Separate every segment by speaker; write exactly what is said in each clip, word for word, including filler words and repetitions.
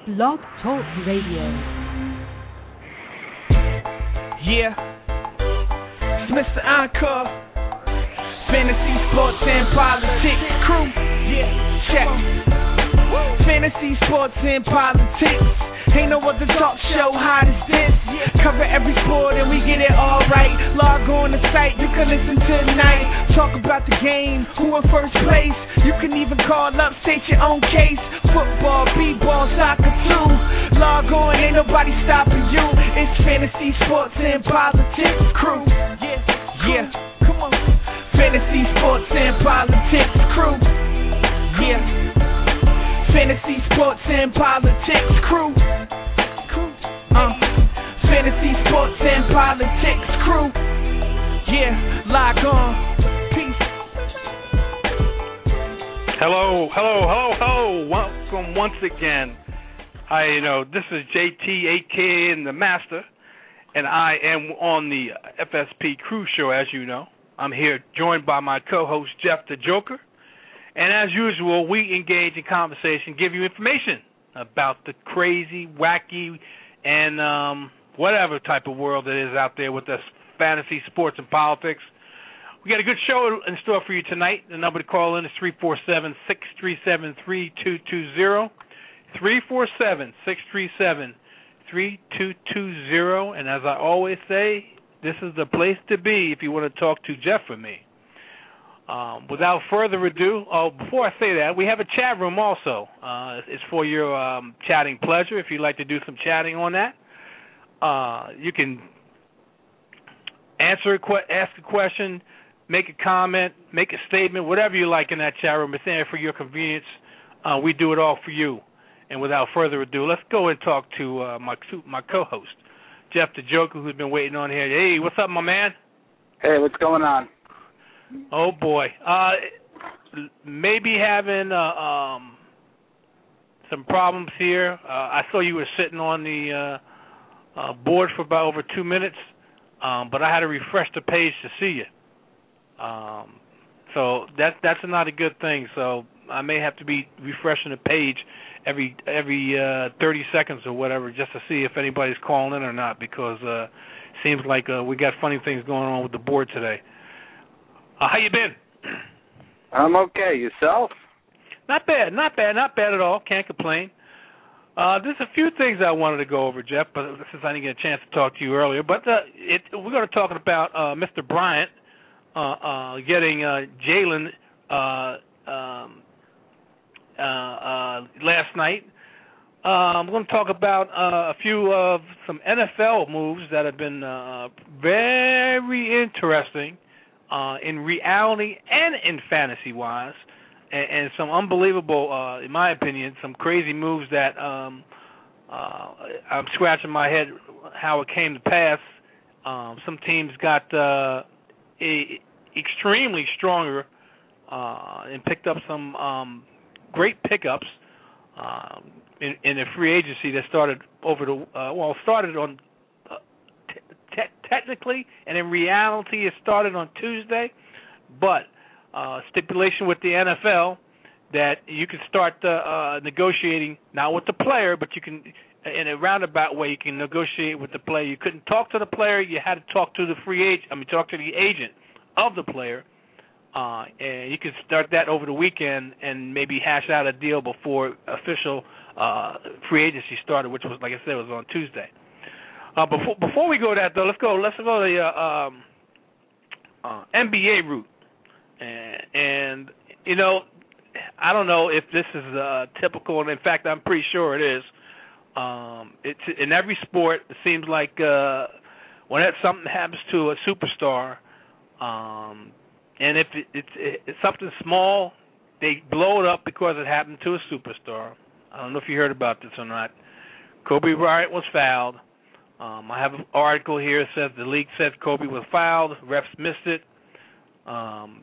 Speaker 1: Blog Talk Radio.
Speaker 2: Yeah, it's Mister Encore, Fantasy Sports and Politics crew. Yeah, check. Fantasy Sports and Politics. Ain't no other talk show hot as this. Cover every sport and we get it all right. Log on the site, you can listen tonight. Talk about the game, who in first place. You can even call up, state your own case. Football, b-ball, soccer too. Log on, ain't nobody stopping you. It's Fantasy Sports and Politics crew. Yeah, yeah, come on. Fantasy Sports and Politics crew. Yeah. Fantasy Sports and Politics crew. Uh, Fantasy Sports and Politics crew. Yeah, log on. Peace.
Speaker 3: Hello, hello, hello, hello. Welcome once again. I you know this is J T, A K A and the Master, and I am on the F S P Crew Show, as you know. I'm here joined by my co-host Jeff the Joker. And as usual, we engage in conversation, give you information about the crazy, wacky, and um, whatever type of world it is out there with this fantasy, sports, and politics. We got a good show in store for you tonight. The number to call in is three four seven, six three seven, three two two zero. three four seven, six three seven, three two two zero. And as I always say, this is the place to be if you want to talk to Jeff or me. Um, without further ado, oh, before I say that, we have a chat room also. Uh, it's for your um, chatting pleasure. If you'd like to do some chatting on that, uh, you can answer a que- ask a question, make a comment, make a statement, whatever you like in that chat room. It's there for your convenience. Uh, we do it all for you. And without further ado, let's go and talk to uh, my my co-host, Jeff the Joker, who's been waiting on here. Hey, what's up, my man?
Speaker 4: Hey, what's going on?
Speaker 3: Oh boy, uh, maybe having uh, um, some problems here. Uh, I saw you were sitting on the uh, uh, board for about over two minutes, um, but I had to refresh the page to see you. Um, so that that's not a good thing. So I may have to be refreshing the page every every uh, thirty seconds or whatever, just to see if anybody's calling in or not, because uh, it seems like uh, we got funny things going on with the board today. Uh, how you been?
Speaker 4: I'm okay. Yourself?
Speaker 3: Not bad, not bad, not bad at all. Can't complain. Uh, there's a few things I wanted to go over, Jeff, but since I didn't get a chance to talk to you earlier. But uh, it, we're going to talk about uh, Mister Bryant uh, uh, getting uh, Jalen uh, um, uh, uh, last night. Uh, I'm going to talk about uh, a few of some N F L moves that have been uh, very interesting. Uh, in reality and in fantasy-wise, and, and some unbelievable, uh, in my opinion, some crazy moves that um, uh, I'm scratching my head how it came to pass. Um, some teams got uh, a, extremely stronger uh, and picked up some um, great pickups uh, in, in the free agency that started over the uh, well started on. Te- technically, and in reality, it started on Tuesday, but uh, stipulation with the N F L that you can start uh, uh, negotiating, not with the player, but you can, in a roundabout way, you can negotiate with the player. You couldn't talk to the player. You had to talk to the free agent, I mean, talk to the agent of the player, uh, and you can start that over the weekend and maybe hash out a deal before official uh, free agency started, which was, like I said, was on Tuesday. Uh, before before we go that though, let's go let's go the uh, um, uh, N B A route, and, and you know, I don't know if this is uh, typical, and in fact, I'm pretty sure it is. Um, it's in every sport. It seems like uh, when that something happens to a superstar, um, and if it, it's, it's something small, they blow it up because it happened to a superstar. I don't know if you heard about this or not. Kobe Bryant was fouled. Um, I have an article here that says the league says Kobe was fouled, refs missed it, um,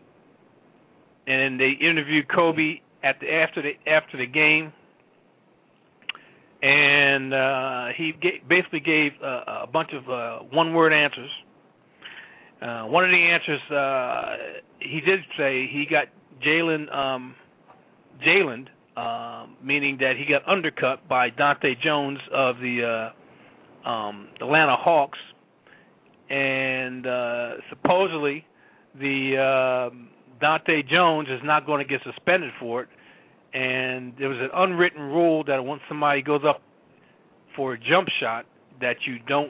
Speaker 3: and they interviewed Kobe at the after the after the game, and uh, he ga- basically gave uh, a bunch of uh, one-word answers. Uh, one of the answers uh, he did say he got Jalen um, Jalen uh, meaning that he got undercut by Dante Jones of the uh, um, Atlanta Hawks, and uh, supposedly the uh, Dante Jones is not going to get suspended for it. And there was an unwritten rule that once somebody goes up for a jump shot, that you don't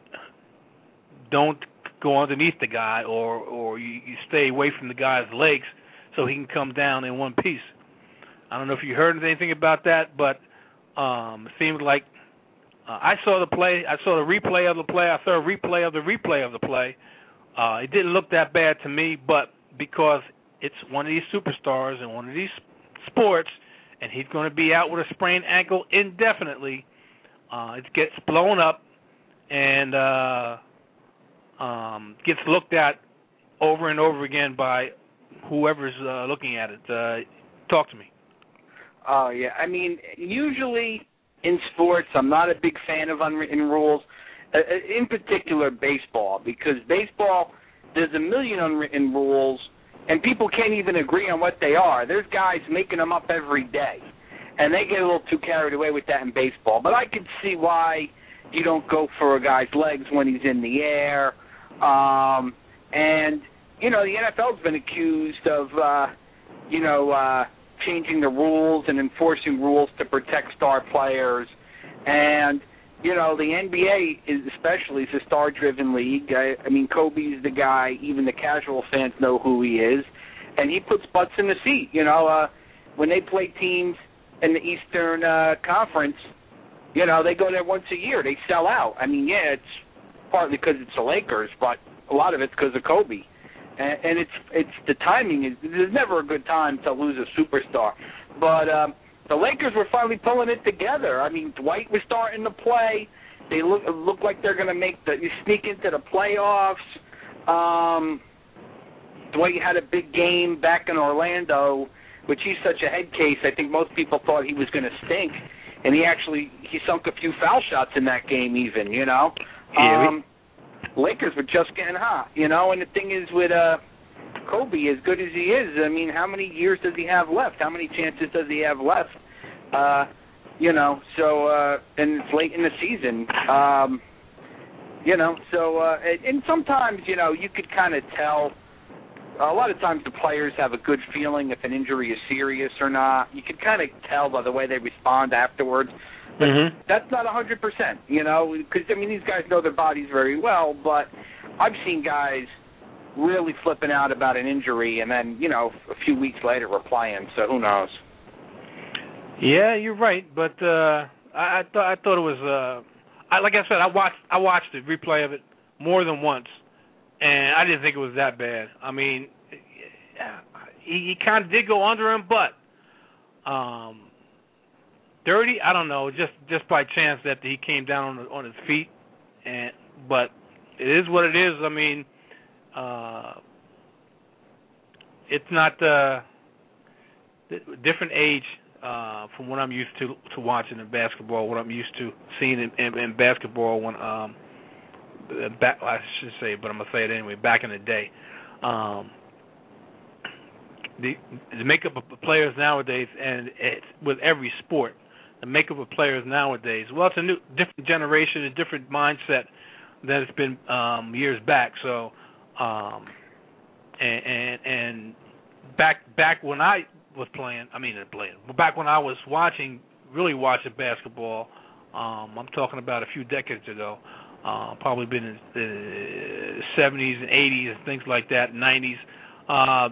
Speaker 3: don't go underneath the guy, or or you, you stay away from the guy's legs so he can come down in one piece. I don't know if you heard anything about that, but um, it seemed like uh, I saw the play. I saw the replay of the play. I saw a replay of the replay of the play. Uh, it didn't look that bad to me, but because it's one of these superstars and one of these sports, and he's going to be out with a sprained ankle indefinitely, uh, it gets blown up and uh, um, gets looked at over and over again by whoever's uh, looking at it. Uh, talk to me.
Speaker 4: Oh, yeah. I mean, usually in sports, I'm not a big fan of unwritten rules, uh, in particular baseball, because baseball, there's a million unwritten rules, and people can't even agree on what they are. There's guys making them up every day, and they get a little too carried away with that in baseball. But I could see why you don't go for a guy's legs when he's in the air. Um, and, you know, the N F L's been accused of, uh, you know, uh, changing the rules and enforcing rules to protect star players. And, you know, the N B A is especially is a star-driven league. I, I mean, Kobe's the guy. Even the casual fans know who he is. And he puts butts in the seat. You know, uh, when they play teams in the Eastern uh, Conference, you know, they go there once a year. They sell out. I mean, yeah, it's partly because it's the Lakers, but a lot of it's because of Kobe. And, and it's it's the timing. is There's never a good time to lose a superstar. But um, the Lakers were finally pulling it together. I mean, Dwight was starting to play. They look look like they're going to make the sneak into the playoffs. Um, Dwight had a big game back in Orlando, which he's such a head case. I think most people thought he was going to stink, and he actually he sunk a few foul shots in that game. Even you know,
Speaker 3: yeah,
Speaker 4: um, Lakers were just getting hot. You know, and the thing is with uh, Kobe, as good as he is, I mean, how many years does he have left? How many chances does he have left? Uh, you know, so uh, and it's late in the season. Um, you know, so uh, and, and sometimes you know you could kind of tell. A lot of times the players have a good feeling if an injury is serious or not. You can kind of tell by the way they respond afterwards. But
Speaker 3: mm-hmm.
Speaker 4: that's not one hundred percent, you know, because, I mean, these guys know their bodies very well, but I've seen guys really flipping out about an injury and then, you know, a few weeks later we're playing, so who knows.
Speaker 3: Yeah, you're right, but uh, I, I thought I thought it was, uh, I, like I said, I watched I watched the replay of it more than once. And I didn't think it was that bad. I mean, he, he kind of did go under him, but um, dirty. I don't know, just just by chance that he came down on, on his feet. And but it is what it is. I mean, uh, it's not uh, different age uh, from what I'm used to to watching in basketball. What I'm used to seeing in, in, in basketball when. Um, Back, I should say, but I'm gonna say it anyway. Back in the day, um, the, the makeup of players nowadays, and it's with every sport, the makeup of players nowadays. Well, it's a new, different generation, a different mindset than it's been um, years back. So, um, and, and and back back when I was playing, I mean, playing, back when I was watching, really watching basketball. Um, I'm talking about a few decades ago. Uh, probably been in the seventies and eighties and things like that, nineties. Uh,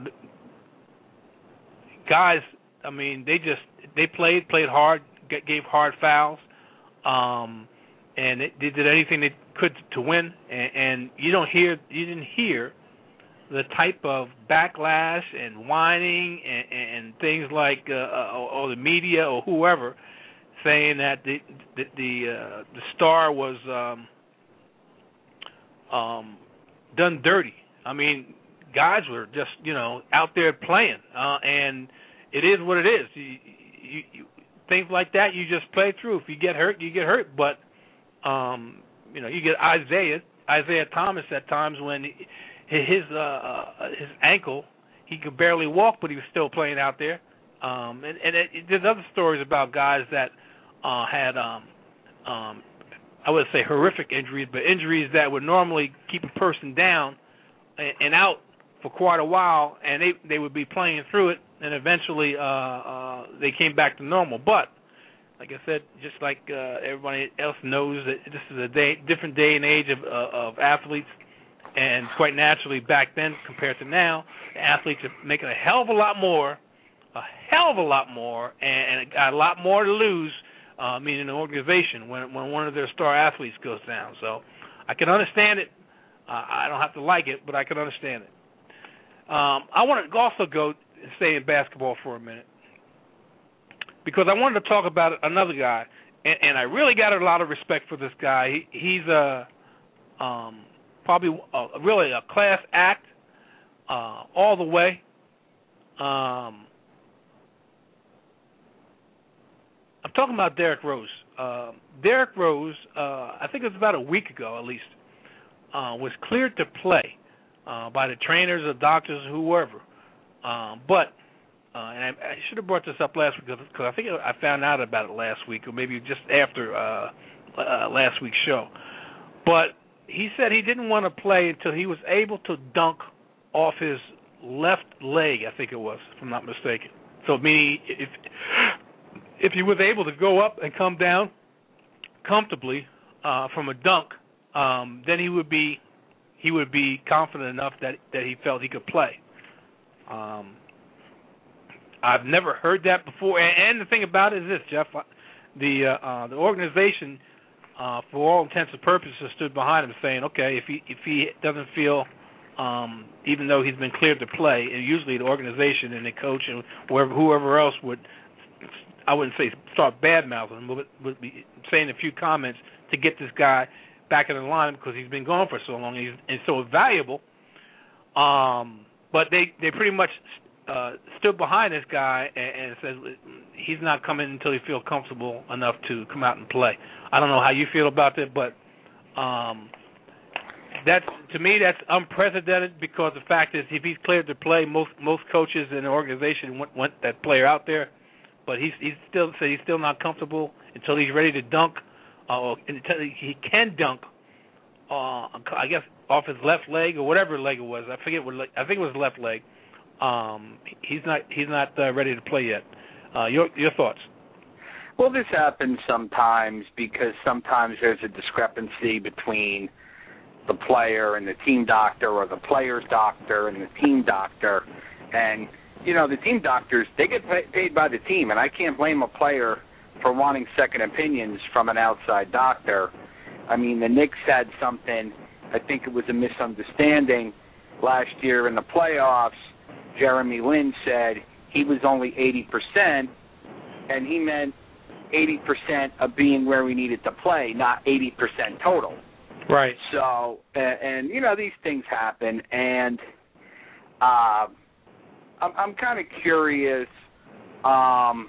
Speaker 3: guys, I mean, they just they played played hard, gave hard fouls, um, and they, they did anything they could to win. And, and you don't hear you didn't hear the type of backlash and whining and, and things like uh, or, or the media or whoever saying that the the the, uh, the star was. Um, Um, done dirty. I mean, guys were just, you know, out there playing, uh, and it is what it is. You, you, you, things like that, you just play through. If you get hurt, you get hurt. But, um, you know, you get Isaiah, Isaiah Thomas at times when his uh, his ankle, he could barely walk, but he was still playing out there. Um, and and it, there's other stories about guys that uh, had, um, um, I would say, horrific injuries, but injuries that would normally keep a person down and, and out for quite a while, and they they would be playing through it, and eventually uh, uh, they came back to normal. But like I said, just like uh, everybody else knows, that this is a day, different day and age of, uh, of athletes, and quite naturally back then compared to now, the athletes are making a hell of a lot more, a hell of a lot more, and, and got a lot more to lose, uh, meaning the organization, when when one of their star athletes goes down. So I can understand it. Uh, I don't have to like it, but I can understand it. Um, I want to also go and stay in basketball for a minute, because I wanted to talk about another guy, and, and I really got a lot of respect for this guy. He, he's a um, probably a, really a class act uh, all the way. Um, I'm talking about Derrick Rose. Uh, Derrick Rose, uh, I think it was about a week ago at least, uh, was cleared to play uh, by the trainers or doctors or whoever. Uh, but Uh, and I, I should have brought this up last week because I think I found out about it last week, or maybe just after uh, uh, last week's show. But he said he didn't want to play until he was able to dunk off his left leg, I think it was, if I'm not mistaken. So meaning if if he was able to go up and come down comfortably uh, from a dunk, um, then he would be he would be confident enough that, that he felt he could play. Um, I've never heard that before, and, and the thing about it is this, Jeff, the uh, uh, the organization, uh, for all intents and purposes, stood behind him, saying, okay, if he if he doesn't feel, um, even though he's been cleared to play, and usually the organization and the coach and whoever whoever else would, I wouldn't say start bad mouthing him, but would be saying a few comments to get this guy back in the line because he's been gone for so long and he's and so valuable. Um, but they they pretty much. Uh, stood behind this guy and, and said he's not coming until he feels comfortable enough to come out and play. I don't know how you feel about that, but um, that's to me that's unprecedented because the fact is if he's cleared to play, most most coaches in the organization want, want that player out there, but he's he's still said he's still not comfortable until he's ready to dunk, uh, until he can dunk. Uh, I guess off his left leg or whatever leg it was. I forget what leg, I think it was his left leg. Um, he's not he's not uh, ready to play yet. Uh, your your thoughts?
Speaker 4: Well, this happens sometimes because sometimes there's a discrepancy between the player and the team doctor, or the player's doctor and the team doctor. And you know, the team doctors, they get paid by the team, and I can't blame a player for wanting second opinions from an outside doctor. I mean, the Knicks had something. I think it was a misunderstanding last year in the playoffs. Jeremy Lin said he was only eighty percent, and he meant eighty percent of being where we needed to play, not eighty percent total.
Speaker 3: Right.
Speaker 4: So, and, and you know, these things happen, and uh, I'm, I'm kind of curious. Um,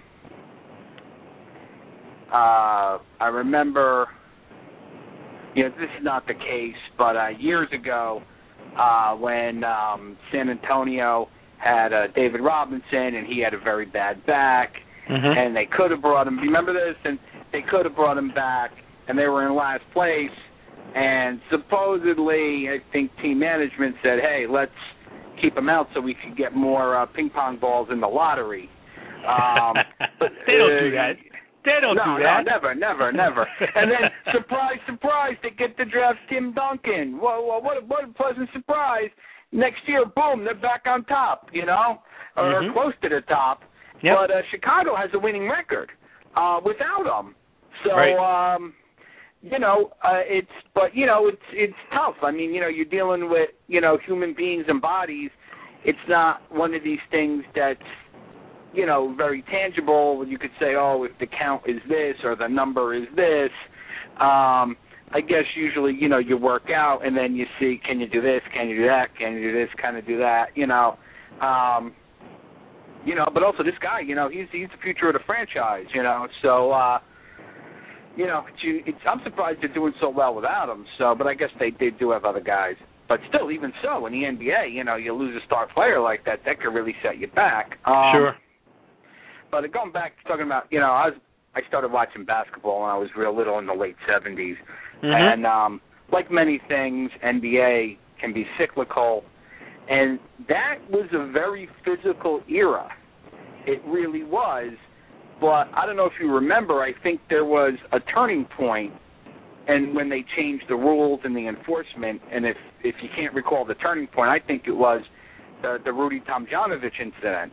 Speaker 4: uh, I remember, you know, this is not the case, but uh, years ago uh, when um, San Antonio had uh, David Robinson, and he had a very bad back, mm-hmm. and they could have brought him. Remember this? And they could have brought him back, and they were in last place. And supposedly, I think team management said, "Hey, let's keep him out so we can get more uh, ping pong balls in the lottery." Um, but,
Speaker 3: they don't
Speaker 4: uh,
Speaker 3: do that. They don't
Speaker 4: no,
Speaker 3: do that.
Speaker 4: No, never, never, never. And then, surprise, surprise, they get to draft Tim Duncan. Well, well what, a, what a pleasant surprise. Next year, boom, they're back on top, you know, or
Speaker 3: mm-hmm.
Speaker 4: close to the top.
Speaker 3: Yep.
Speaker 4: But uh, Chicago has a winning record uh, without them. So,
Speaker 3: right.
Speaker 4: um, you know, uh, it's, but, you know, it's it's tough. I mean, you know, you're dealing with, you know, human beings and bodies. It's not one of these things that's, you know, very tangible. You could say, oh, if the count is this or the number is this. Um I guess usually, you know, you work out and then you see, can you do this, can you do that, can you do this, kind of do that, you know. Um, you know, but also this guy, you know, he's he's the future of the franchise, you know. So, uh, you know, it's, it's, I'm surprised they're doing so well without him. So, but I guess they, they do have other guys. But still, even so, in the N B A, you know, you lose a star player like that, that could really set you back. Um,
Speaker 3: sure.
Speaker 4: But going back to talking about, you know, I was I started watching basketball when I was real little in the late seventies,
Speaker 3: mm-hmm.
Speaker 4: and um, like many things, N B A can be cyclical, and that was a very physical era. It really was. But I don't know if you remember, I think there was a turning point, and when they changed the rules and the enforcement, and if, if you can't recall the turning point, I think it was the, the Rudy Tomjanovich incident.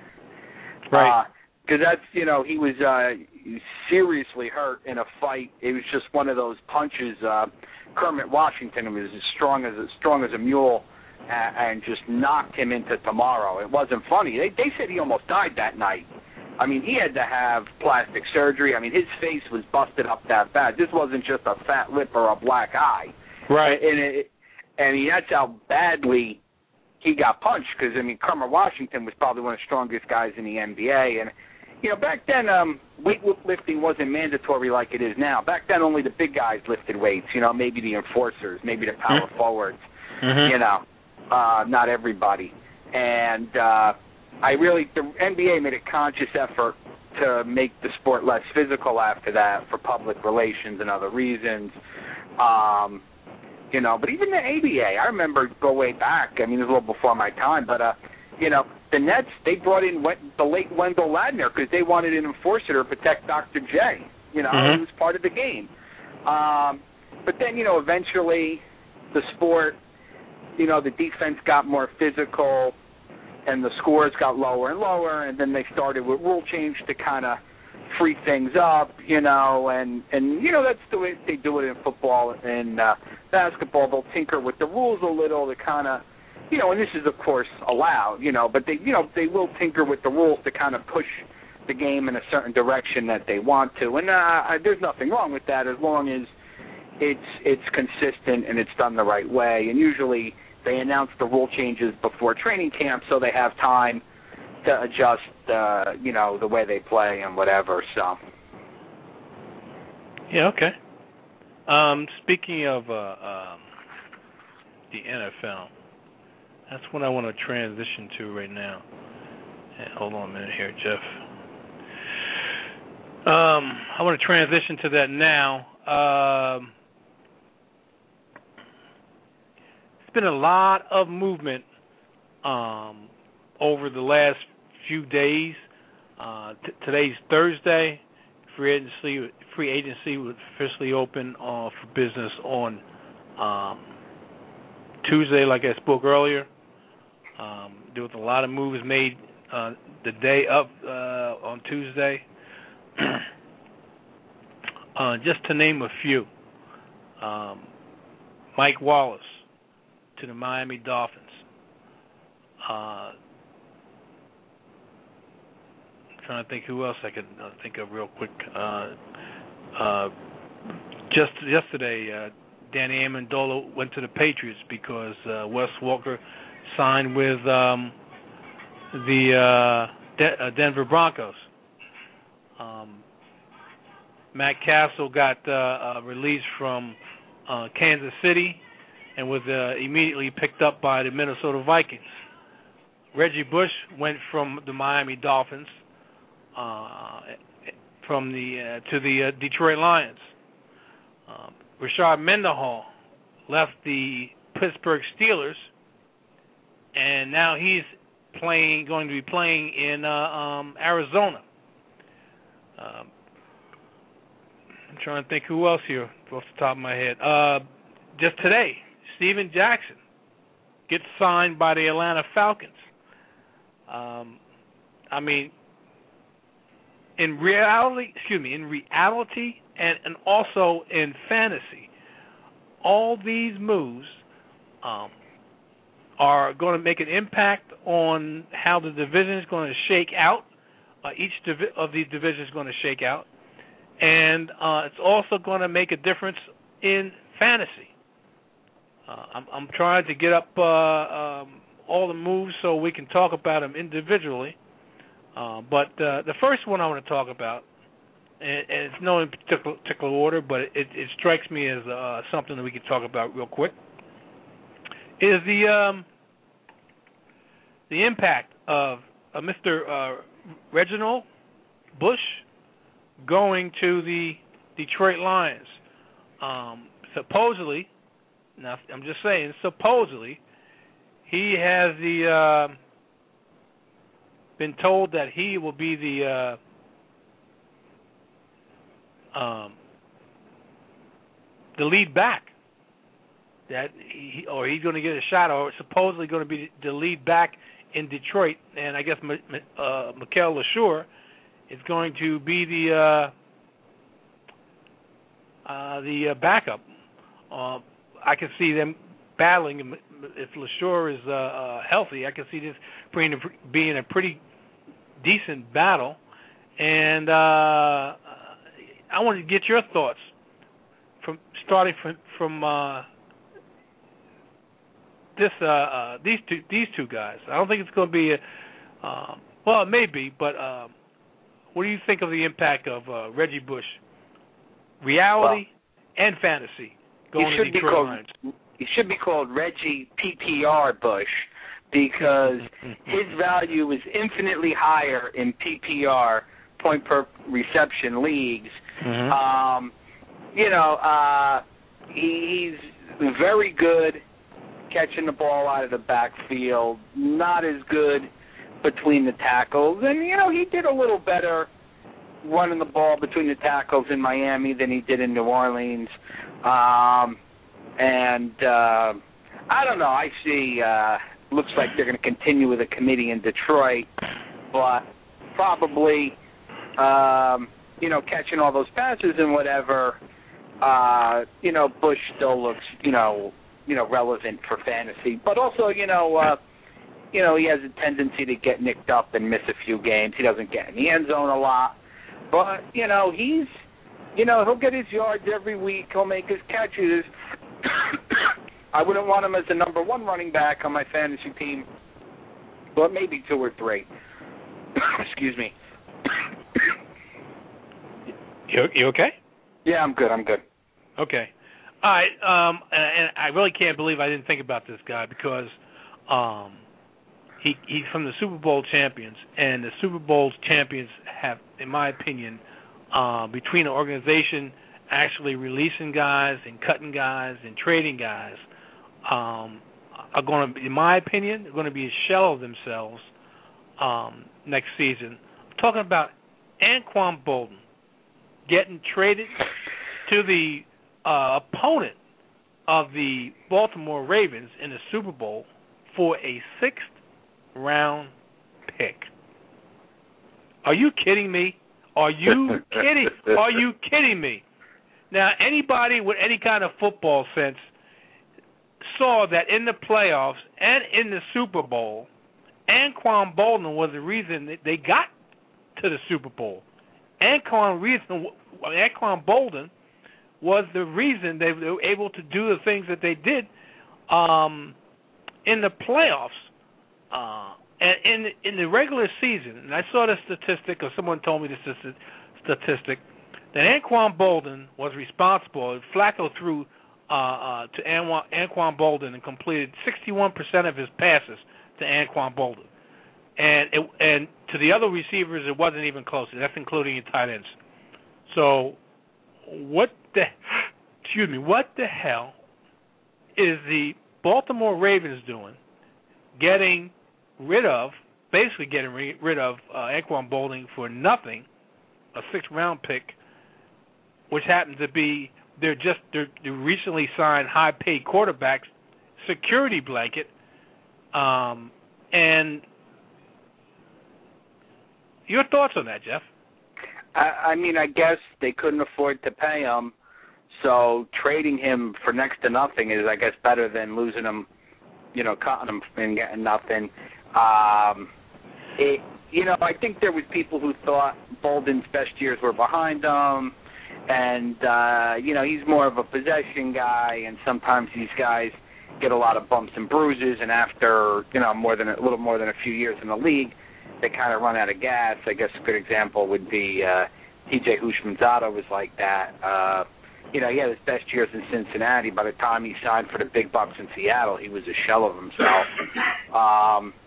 Speaker 3: Right.
Speaker 4: Because uh, that's, you know, he was uh, seriously hurt in a fight. It was just one of those punches. Uh, Kermit Washington was as strong as, as strong as a mule and, and just knocked him into tomorrow. It wasn't funny. They, they said he almost died that night. I mean, he had to have plastic surgery. I mean, his face was busted up that bad. This wasn't just a fat lip or a black eye.
Speaker 3: Right.
Speaker 4: And, it, and he, that's how badly he got punched because, I mean, Kermit Washington was probably one of the strongest guys in the N B A. And, you know, back then, um, weightlifting wasn't mandatory like it is now. Back then, only the big guys lifted weights, you know, maybe the enforcers, maybe the power mm-hmm. forwards,
Speaker 3: mm-hmm.
Speaker 4: you know, uh, not everybody. And, uh, I really, the N B A made a conscious effort to make the sport less physical after that for public relations and other reasons. Um, you know, but even the A B A, I remember go way back. I mean, it was a little before my time, but, uh, you know, the Nets, they brought in the late Wendell Ladner because they wanted an enforcer to protect Doctor J. You know,
Speaker 3: mm-hmm.
Speaker 4: he was part of the game. Um, but then, you know, eventually the sport, you know, the defense got more physical, and the scores got lower and lower, and then they started with rule change to kind of free things up, you know, and, and, you know, that's the way they do it in football and uh, basketball. They'll tinker with the rules a little to kind of, you know, and this is, of course, allowed, you know, but they, you know, they will tinker with the rules to kind of push the game in a certain direction that they want to. And uh, there's nothing wrong with that as long as it's it's consistent and it's done the right way. And usually they announce the rule changes before training camp so they have time to adjust, uh, you know, the way they play and whatever. So.
Speaker 3: Yeah, okay. Um, speaking of uh, um, the N F L, that's what I want to transition to right now. And hold on a minute here, Jeff. Um, I want to transition to that now. Um, it's been a lot of movement um, over the last few days. Uh, t- today's Thursday. Free agency, free agency was officially open uh, for business on um, Tuesday, like I spoke earlier. Um, there was a lot of moves made uh, the day up uh, on Tuesday. uh, just to name a few, um, Mike Wallace to the Miami Dolphins. Uh, I'm trying to think who else I could uh, think of real quick. Uh, uh, just yesterday, uh, Danny Amendola went to the Patriots because uh, Wes Walker signed with um, the uh, De- uh, Denver Broncos. Um, Matt Castle got uh, uh, released from uh, Kansas City and was uh, immediately picked up by the Minnesota Vikings. Reggie Bush went from the Miami Dolphins uh, from the uh, to the uh, Detroit Lions. Um, Rashard Mendenhall left the Pittsburgh Steelers, and now he's playing, going to be playing in uh, um, Arizona. Um, I'm trying to think who else here off the top of my head. Uh, just today, Steven Jackson gets signed by the Atlanta Falcons. Um, I mean, in reality, excuse me, in reality and, and also in fantasy, all these moves um, are going to make an impact on how the division is going to shake out. Uh, each divi- of these divisions is going to shake out. And uh, it's also going to make a difference in fantasy. Uh, I'm, I'm trying to get up uh, um, all the moves so we can talk about them individually. Uh, but uh, the first one I want to talk about, and, and it's no in particular, particular order, but it, it strikes me as uh, something that we can talk about real quick, is the um, the impact of uh, Mister Uh, Reginald Bush going to the Detroit Lions. Um, supposedly, now I'm just saying, supposedly, he has the uh, been told that he will be the uh, um, the lead back. That he, or he's going to get a shot, or supposedly going to be the lead back in Detroit. And I guess uh, Mikel LeSure is going to be the uh, uh, the uh, backup. Uh, I can see them battling. If LeSure is uh, uh, healthy, I can see this being a, being a pretty decent battle. And uh, I want to get your thoughts from starting from from. Uh, This uh, uh, these two these two guys. I don't think it's going to be a uh, well, it may be, but uh, what do you think of the impact of uh, Reggie Bush, reality well, and fantasy, going
Speaker 4: he
Speaker 3: to
Speaker 4: should
Speaker 3: Detroit
Speaker 4: be called,
Speaker 3: Lions?
Speaker 4: He should be called Reggie P P R Bush because his value is infinitely higher in P P R, point per reception leagues.
Speaker 3: Mm-hmm.
Speaker 4: Um, you know, uh, he, he's very good catching the ball out of the backfield, not as good between the tackles. And, you know, he did a little better running the ball between the tackles in Miami than he did in New Orleans. Um, and uh, I don't know. I see uh, looks like they're going to continue with a committee in Detroit, but probably, um, you know, catching all those passes and whatever, uh, you know, Bush still looks, you know, you know, relevant for fantasy, but also, you know, uh, you know, he has a tendency to get nicked up and miss a few games. He doesn't get in the end zone a lot, but you know, he's, you know, he'll get his yards every week. He'll make his catches. I wouldn't want him as the number one running back on my fantasy team, but maybe two or three. Excuse me.
Speaker 3: You you okay?
Speaker 4: Yeah, I'm good. I'm good.
Speaker 3: Okay. All right, um, and, and I really can't believe I didn't think about this guy because um, he he's from the Super Bowl champions, and the Super Bowl champions have, in my opinion, uh, between the organization actually releasing guys and cutting guys and trading guys, um, are going to, in my opinion, are going to be a shell of themselves um, next season. I'm talking about Anquan Boldin getting traded to the Uh, opponent of the Baltimore Ravens in the Super Bowl for a sixth round pick. Are you kidding me? Are you kidding? Are you kidding me? Now, anybody with any kind of football sense saw that in the playoffs and in the Super Bowl, Anquan Boldin was the reason that they got to the Super Bowl. Anquan reason, Anquan Boldin was the reason they were able to do the things that they did um, in the playoffs. Uh, and in in the regular season, and I saw the statistic, or someone told me this statistic, that Anquan Boldin was responsible. Flacco threw uh, uh, to Anquan, Anquan Boldin and completed sixty-one percent of his passes to Anquan Boldin. And, it, and to the other receivers, it wasn't even close. That's including your tight ends. So what the, excuse me, what the hell is the Baltimore Ravens doing getting rid of, basically getting re- rid of uh, Anquan Boldin for nothing, a sixth-round pick, which happens to be their just their, their recently signed high-paid quarterback's security blanket, um, and your thoughts on that, Jeff?
Speaker 4: I, I mean, I guess they couldn't afford to pay him, so trading him for next to nothing is, I guess, better than losing him, you know, cutting him and getting nothing. Um, it, you know, I think there was people who thought Boldin's best years were behind him, and, uh, you know, he's more of a possession guy, and sometimes these guys get a lot of bumps and bruises, and after, you know, more than a little more than a few years in the league, they kind of run out of gas. I guess a good example would be uh, T J Houshmandzadeh was like that. Uh, you know, he had his best years in Cincinnati. By the time he signed for the big bucks in Seattle, he was a shell of himself. Um,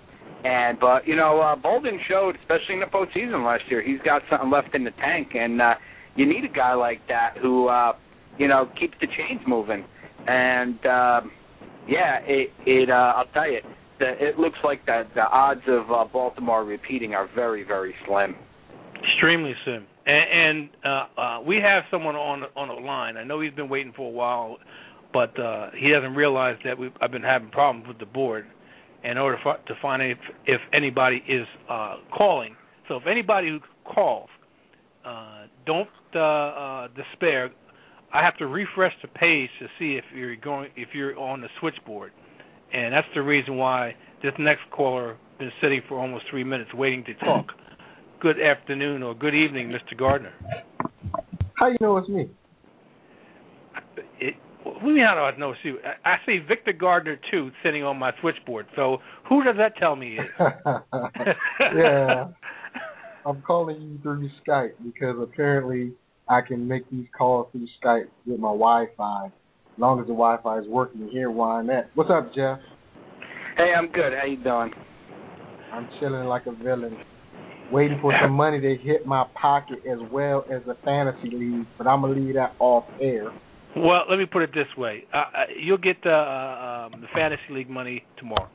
Speaker 4: And but you know, uh, Bolden showed, especially in the postseason last year, he's got something left in the tank, and uh, you need a guy like that who uh, you know keeps the chains moving. And uh, yeah, it it uh, I'll tell you, the, it looks like the the odds of uh, Baltimore repeating are very very slim.
Speaker 3: Extremely slim. And, and uh, uh, we have someone on on the line. I know he's been waiting for a while, but uh, he doesn't realize that we've, I've been having problems with the board. In order for, to find if, if anybody is uh, calling. So if anybody who calls, uh, don't uh, uh, despair. I have to refresh the page to see if you're going if you're on the switchboard, and that's the reason why this next caller has been sitting for almost three minutes waiting to talk. Good afternoon or good evening, Mister Gardner.
Speaker 1: How you know it's me?
Speaker 3: It, What do you mean how do I know it's you? I, I see Victor Gardner, too, sitting on my switchboard. So who does that tell me is?
Speaker 1: Yeah. I'm calling you through Skype because apparently I can make these calls through Skype with my Wi-Fi. As long as the Wi-Fi is working here where I'm at. What's up, Jeff?
Speaker 4: Hey, I'm good. How you doing?
Speaker 1: I'm chilling like a villain, waiting for some money to hit my pocket as well as the fantasy league, but I'm going to leave that off air.
Speaker 3: Well, let me put it this way: uh, you'll get the, uh, um, the fantasy league money tomorrow.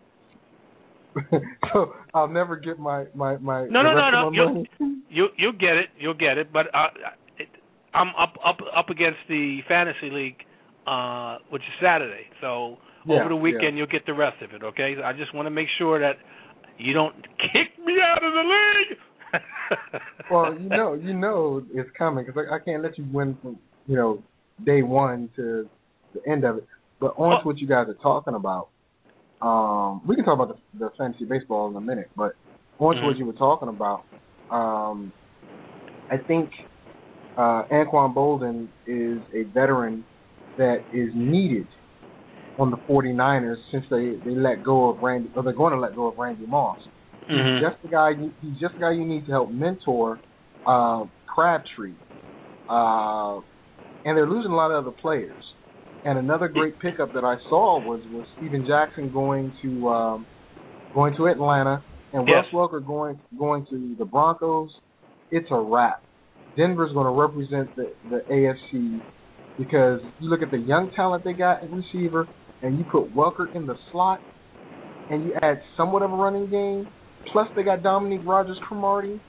Speaker 1: So I'll never get my my my.
Speaker 3: No, no, no, no.
Speaker 1: My
Speaker 3: you'll, you you'll get it. You'll get it. But uh, it, I'm up up up against the fantasy league, uh, which is Saturday. So
Speaker 1: yeah,
Speaker 3: over the weekend
Speaker 1: yeah.
Speaker 3: you'll get the rest of it. Okay. I just want to make sure that you don't kick me out of the league.
Speaker 1: Well, you know, you know it's coming because I, I can't let you win from you know. day one to the end of it. But on to what you guys are talking about. Um, we can talk about the, the fantasy baseball in a minute, but on to what you were talking about. Um, I think uh, Anquan Bolden is a veteran that is needed on the 49ers since they, they let go of Randy, or they're going to let go of Randy Moss.
Speaker 3: Mm-hmm.
Speaker 1: He's just the guy. You, he's just the guy you need to help mentor uh, Crabtree. Uh, And they're losing a lot of other players. And another great pickup that I saw was, was Steven Jackson going to um, going to Atlanta and
Speaker 3: yes.
Speaker 1: Wes Welker going going to the Broncos. It's a wrap. Denver's going to represent the, the A F C because you look at the young talent they got at receiver and you put Welker in the slot and you add somewhat of a running game, plus they got Dominique Rodgers-Cromartie.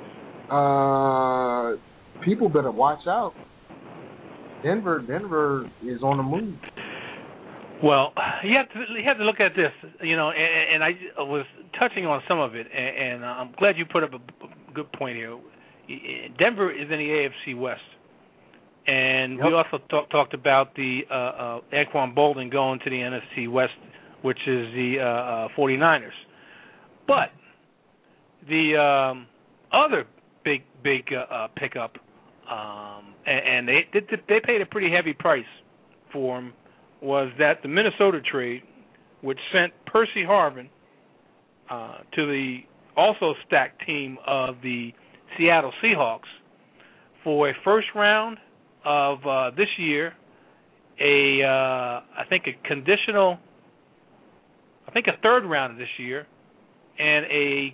Speaker 1: Uh, people better watch out. Denver, Denver is on the move.
Speaker 3: Well, you have to you have to look at this, you know, and, and I was touching on some of it, and, and I'm glad you put up a good point here. Denver is in the A F C West, and yep. we also talk, talked about the uh, uh, Anquan Bolden going to the N F C West, which is the uh, uh, 49ers. But the um, other big big uh, uh, pickup. Um, and, and they, they they paid a pretty heavy price for him, was that the Minnesota trade, which sent Percy Harvin uh, to the also stacked team of the Seattle Seahawks for a first round of uh, this year, a uh, I think a conditional, I think a third round of this year, and a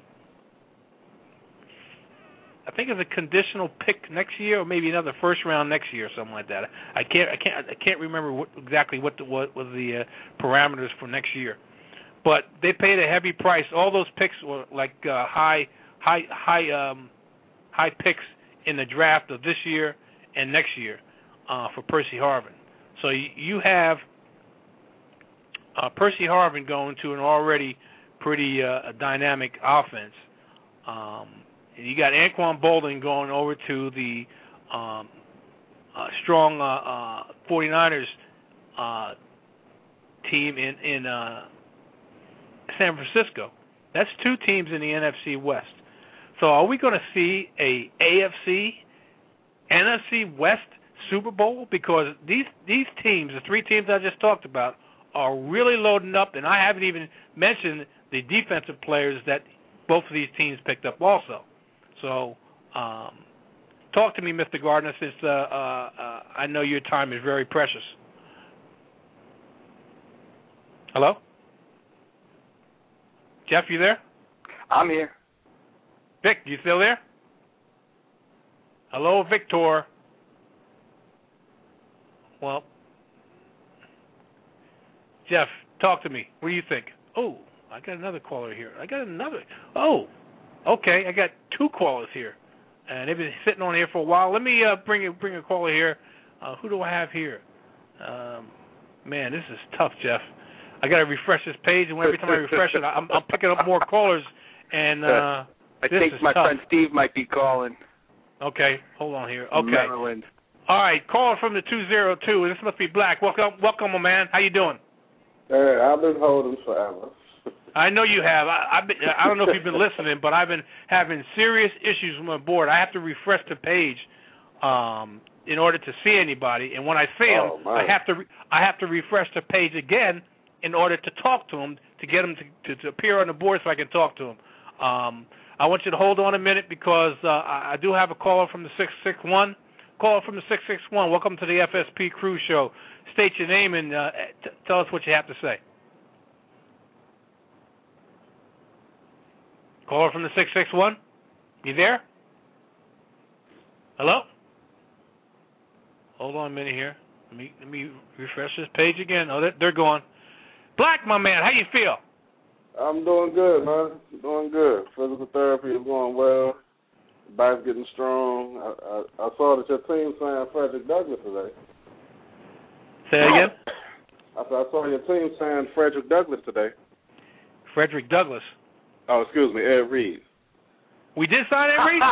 Speaker 3: I think it's a conditional pick next year, or maybe another first round next year, or something like that. I can't, I can't, I can't remember what, exactly what the, what was the uh, parameters for next year. But they paid a heavy price. All those picks were like uh, high, high, high, um, high picks in the draft of this year and next year uh, for Percy Harvin. So you, you have uh, Percy Harvin going to an already pretty uh, dynamic offense. Um, You got Anquan Bolden going over to the um, uh, strong uh, uh, 49ers uh, team in, in uh, San Francisco. That's two teams in the N F C West. So are we going to see a A F C, N F C West Super Bowl? Because these, these teams, the three teams I just talked about, are really loading up, and I haven't even mentioned the defensive players that both of these teams picked up also. So, um, talk to me, Mister Gardner, since uh, uh, uh, I know your time is very precious. Hello? Jeff, you there?
Speaker 4: I'm here.
Speaker 3: Vic, you still there? Hello, Victor. Well, Jeff, talk to me. What do you think? Oh, I got another caller here. I got another. Oh, okay. I got two callers here, and they've been sitting on here for a while. Let me uh, bring a, bring a caller here. Uh, who do I have here? Um, man, this is tough, Jeff. I got to refresh this page, and every time I refresh it, I'm, I'm picking up more callers. And uh,
Speaker 4: I
Speaker 3: this
Speaker 4: think
Speaker 3: is
Speaker 4: my
Speaker 3: tough.
Speaker 4: friend Steve might be calling.
Speaker 3: Okay, hold on here. Okay.
Speaker 4: Maryland.
Speaker 3: All right, caller from the two oh two. This must be Black. Welcome, welcome, my man. How you doing?
Speaker 5: Hey, I've been holding forever.
Speaker 3: I know you have. I, I've been, I don't know if you've been listening, but I've been having serious issues with my board. I have to refresh the page um, in order to see anybody, and when I see them,
Speaker 5: Oh,
Speaker 3: I have to re- I have to refresh the page again in order to talk to them, to get them to, to, to appear on the board so I can talk to them. Um, I want you to hold on a minute because uh, I, I do have a caller from the six six one. Caller from the six six one. Welcome to the F S P Crew Show. State your name and uh, t- tell us what you have to say. Caller from the six six one. You there? Hello? Hold on a minute here. Let me let me refresh this page again. Oh, they're, they're gone. Black, my man, how you feel?
Speaker 5: I'm doing good, man. Doing good. Physical therapy is going well. Body's getting strong. I, I, I saw that your team signed Frederick Douglass today.
Speaker 3: Say that again?
Speaker 5: I said I saw your team signed Frederick Douglass today.
Speaker 3: Frederick Douglass.
Speaker 5: Oh, excuse me, Ed Reed.
Speaker 3: We did sign Ed Reed?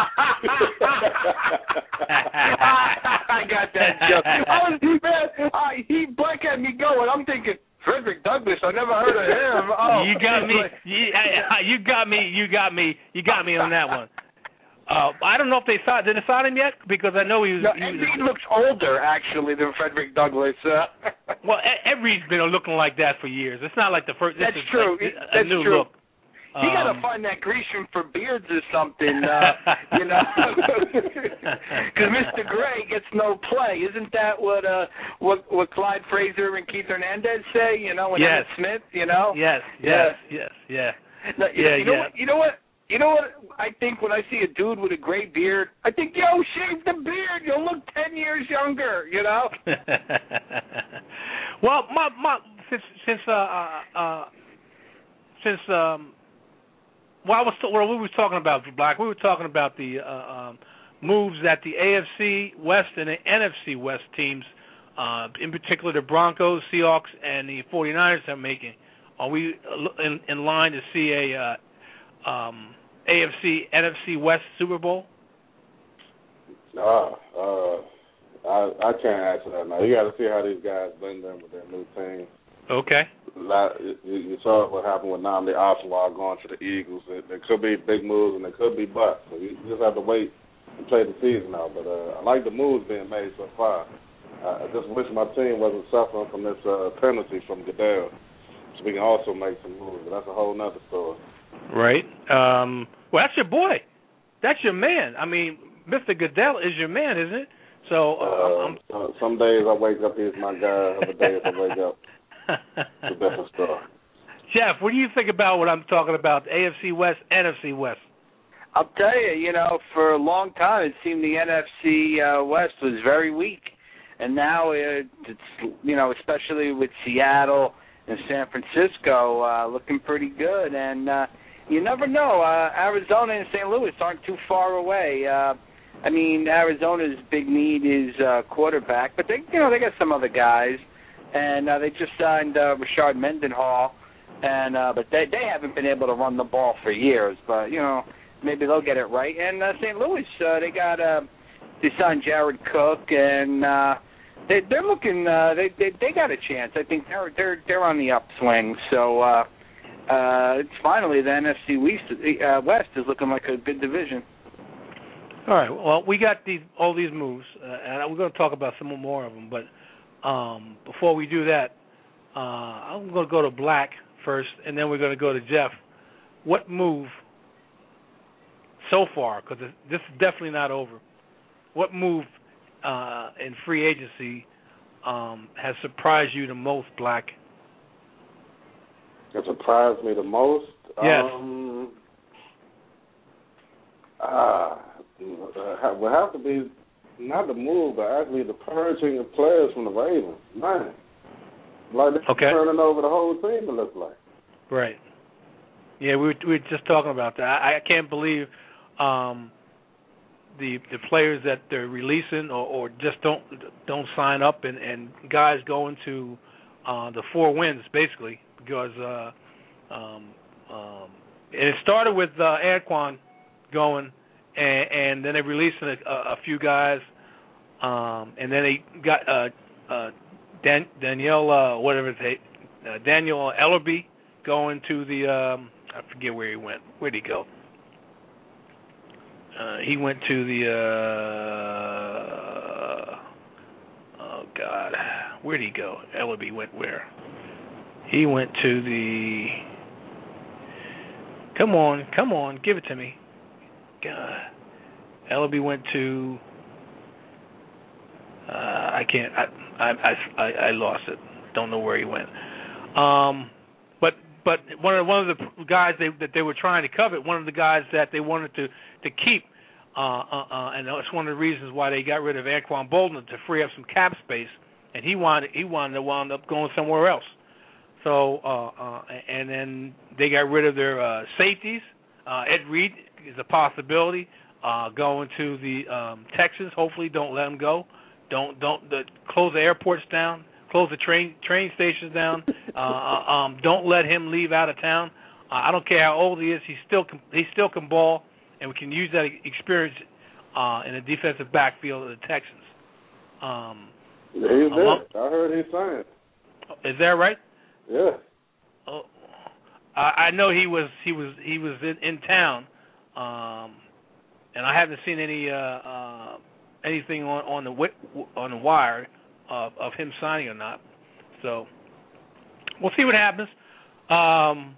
Speaker 4: I got that joke. I was, man, uh, he Black had me going. I'm thinking, Frederick Douglass, I never heard of him. Oh,
Speaker 3: you got me. You, you got me. You got me. You got me on that one. Uh, I don't know if they saw. Did they sign him yet? Because I know he was.
Speaker 4: No,
Speaker 3: he,
Speaker 4: Ed
Speaker 3: was,
Speaker 4: Reed looks older actually than Frederick Douglass. Uh,
Speaker 3: well, Ed Reed's been looking like that for years. It's not like the first. This
Speaker 4: That's
Speaker 3: is
Speaker 4: true.
Speaker 3: Like a
Speaker 4: That's
Speaker 3: new
Speaker 4: true.
Speaker 3: look.
Speaker 4: He got to
Speaker 3: Um,
Speaker 4: find that Grecian for beards or something, uh, you know, because Mister Gray gets no play. Isn't that what uh, what what Clyde Frazier and Keith Hernandez say? You know, and
Speaker 3: Yes.
Speaker 4: Emmitt Smith. You know.
Speaker 3: Yes. Yes. Yes. Yeah.
Speaker 4: No, you,
Speaker 3: Yeah,
Speaker 4: you know
Speaker 3: yeah.
Speaker 4: what? You know what? You know what? I think when I see a dude with a gray beard, I think, yo, shave the beard. You'll look ten years younger. You know.
Speaker 3: Well, my my since since uh uh, uh since um. Well, I was well, we were talking about Black. We were talking about the uh, um, moves that the A F C West and the N F C West teams, uh, in particular the Broncos, Seahawks, and the forty-niners are making. Are we in, in line to see a uh, um, A F C N F C West Super Bowl?
Speaker 5: Nah, uh, I I can't answer that now. You got to see how these guys blend in with their new team.
Speaker 3: Okay.
Speaker 5: You, you saw what happened with Nnamdi Asomugha going to the Eagles. There, there could be big moves and there could be busts. So you just have to wait and play the season out. But uh, I like the moves being made so far. Uh, I just wish my team wasn't suffering from this uh, penalty from Goodell, so we can also make some moves. But that's a whole nother story.
Speaker 3: Right. Um, well, that's your boy. That's your man. I mean, Mister Goodell is your man, isn't it? So uh,
Speaker 5: Uh,
Speaker 3: I'm,
Speaker 5: uh, some days I wake up, he's my guy. Other days I wake up, it's a different story.
Speaker 3: Jeff, what do you think about what I'm talking about, A F C West, N F C West?
Speaker 4: I'll tell you, you know, for a long time it seemed the N F C uh, West was very weak, and now it, it's, you know, especially with Seattle and San Francisco uh, looking pretty good, and uh, you never know. Uh, Arizona and Saint Louis aren't too far away. Uh, I mean, Arizona's big need is uh, quarterback, but they, you know, they got some other guys, and uh, they just signed uh, Rashard Mendenhall, and uh, but they they haven't been able to run the ball for years. But you know, maybe they'll get it right. And uh, Saint Louis, uh, they got uh, they signed Jared Cook, and uh, they they're looking uh, they, they they got a chance. I think they're they're they're on the upswing. So uh, uh, it's finally the N F C West, uh, West is looking like a good division.
Speaker 3: All right. Well, we got these all these moves, uh, and we're going to talk about some more of them. But um, before we do that, uh, I'm going to go to Black first, and then we're going to go to Jeff. What move so far, because this is definitely not over, what move uh, in free agency um, has surprised you the most, Black?
Speaker 5: It surprised me the most?
Speaker 3: Yes.
Speaker 5: Um, uh, it would have to be not the move, but actually the purging of players from the Ravens. Man. Like they're
Speaker 3: okay.
Speaker 5: turning over the whole team, it looks like.
Speaker 3: Right. Yeah, we were, we were just talking about that. I, I can't believe um, the the players that they're releasing or, or just don't don't sign up, and, and guys going to uh, the four wins basically because uh, um, um, and it started with uh, Anquan going, and, and then they released a, a few guys, um, and then they got uh, uh, Dan, Danielle uh, whatever it's uh, Daniel Ellerbe going to the um, I forget where he went. Where'd he go? Uh, he went to the, uh, oh, God. Where'd he go? Ellerbe went where? He went to the, come on, come on, give it to me. God. Ellerbe went to, uh, I can't, I, I, I, I lost it. Don't know where he went. Um, but but one of one of the guys they, that they were trying to covet, one of the guys that they wanted to to keep, uh, uh, uh, and that's one of the reasons why they got rid of Anquan Boldin, to free up some cap space, and he wanted he wanted to wind up going somewhere else. So uh, uh, and then they got rid of their uh, safeties. Uh, Ed Reed is a possibility. Uh, going to the um, Texans. Hopefully, don't let him go. Don't don't the, close the airports down. Close the train train stations down. Uh, um, don't let him leave out of town. Uh, I don't care how old he is. He still can, he still can ball, and we can use that experience uh, in the defensive backfield of the Texans. Um,
Speaker 5: he's there. I heard he's signed.
Speaker 3: Is that right?
Speaker 5: Yeah.
Speaker 3: Oh, I, I know he was he was he was in, in town, um, and I haven't seen any uh, uh, anything on on the on the wire. Of, of him signing or not. So we'll see what happens. Um,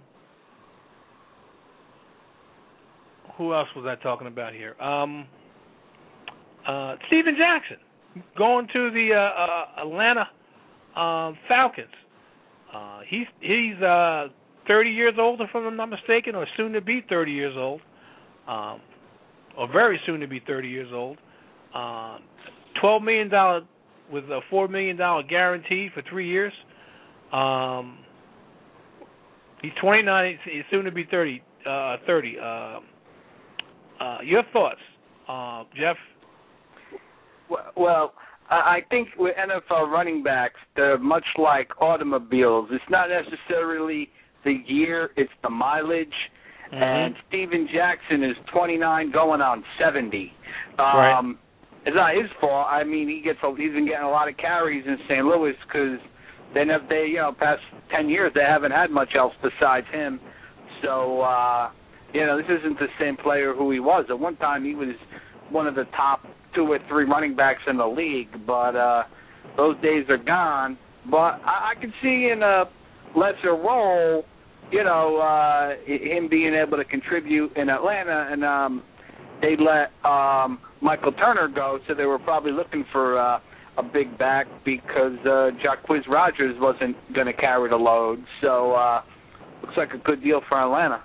Speaker 3: who else was I talking about here? Um, uh, Steven Jackson going to the uh, uh, Atlanta uh, Falcons. Uh, he's he's uh, thirty years old, if I'm not mistaken, or soon to be thirty years old, um, or very soon to be thirty years old. Uh, Twelve million dollars. With a four million dollar guarantee for three years. Um, he's twenty-nine. He's soon to be thirty. Uh, thirty. Uh, uh, your thoughts, uh, Jeff?
Speaker 4: Well, I think with N F L running backs, they're much like automobiles. It's not necessarily the year; it's the mileage. Mm-hmm. And Steven Jackson is twenty-nine, going on seventy. Um,
Speaker 3: right.
Speaker 4: It's not his fault. I mean, he gets a, he's been getting a lot of carries in Saint Louis because they never, they you know past ten years they haven't had much else besides him. So uh, you know, this isn't the same player who he was. At one time, he was one of the top two or three running backs in the league, but uh, those days are gone. But I, I could see in a lesser role, you know, uh, him being able to contribute in Atlanta, and um, they let um, Michael Turner go, so they were probably looking for uh, a big back because uh, Jacquizz Rodgers wasn't going to carry the load. So uh, looks like a good deal for Atlanta.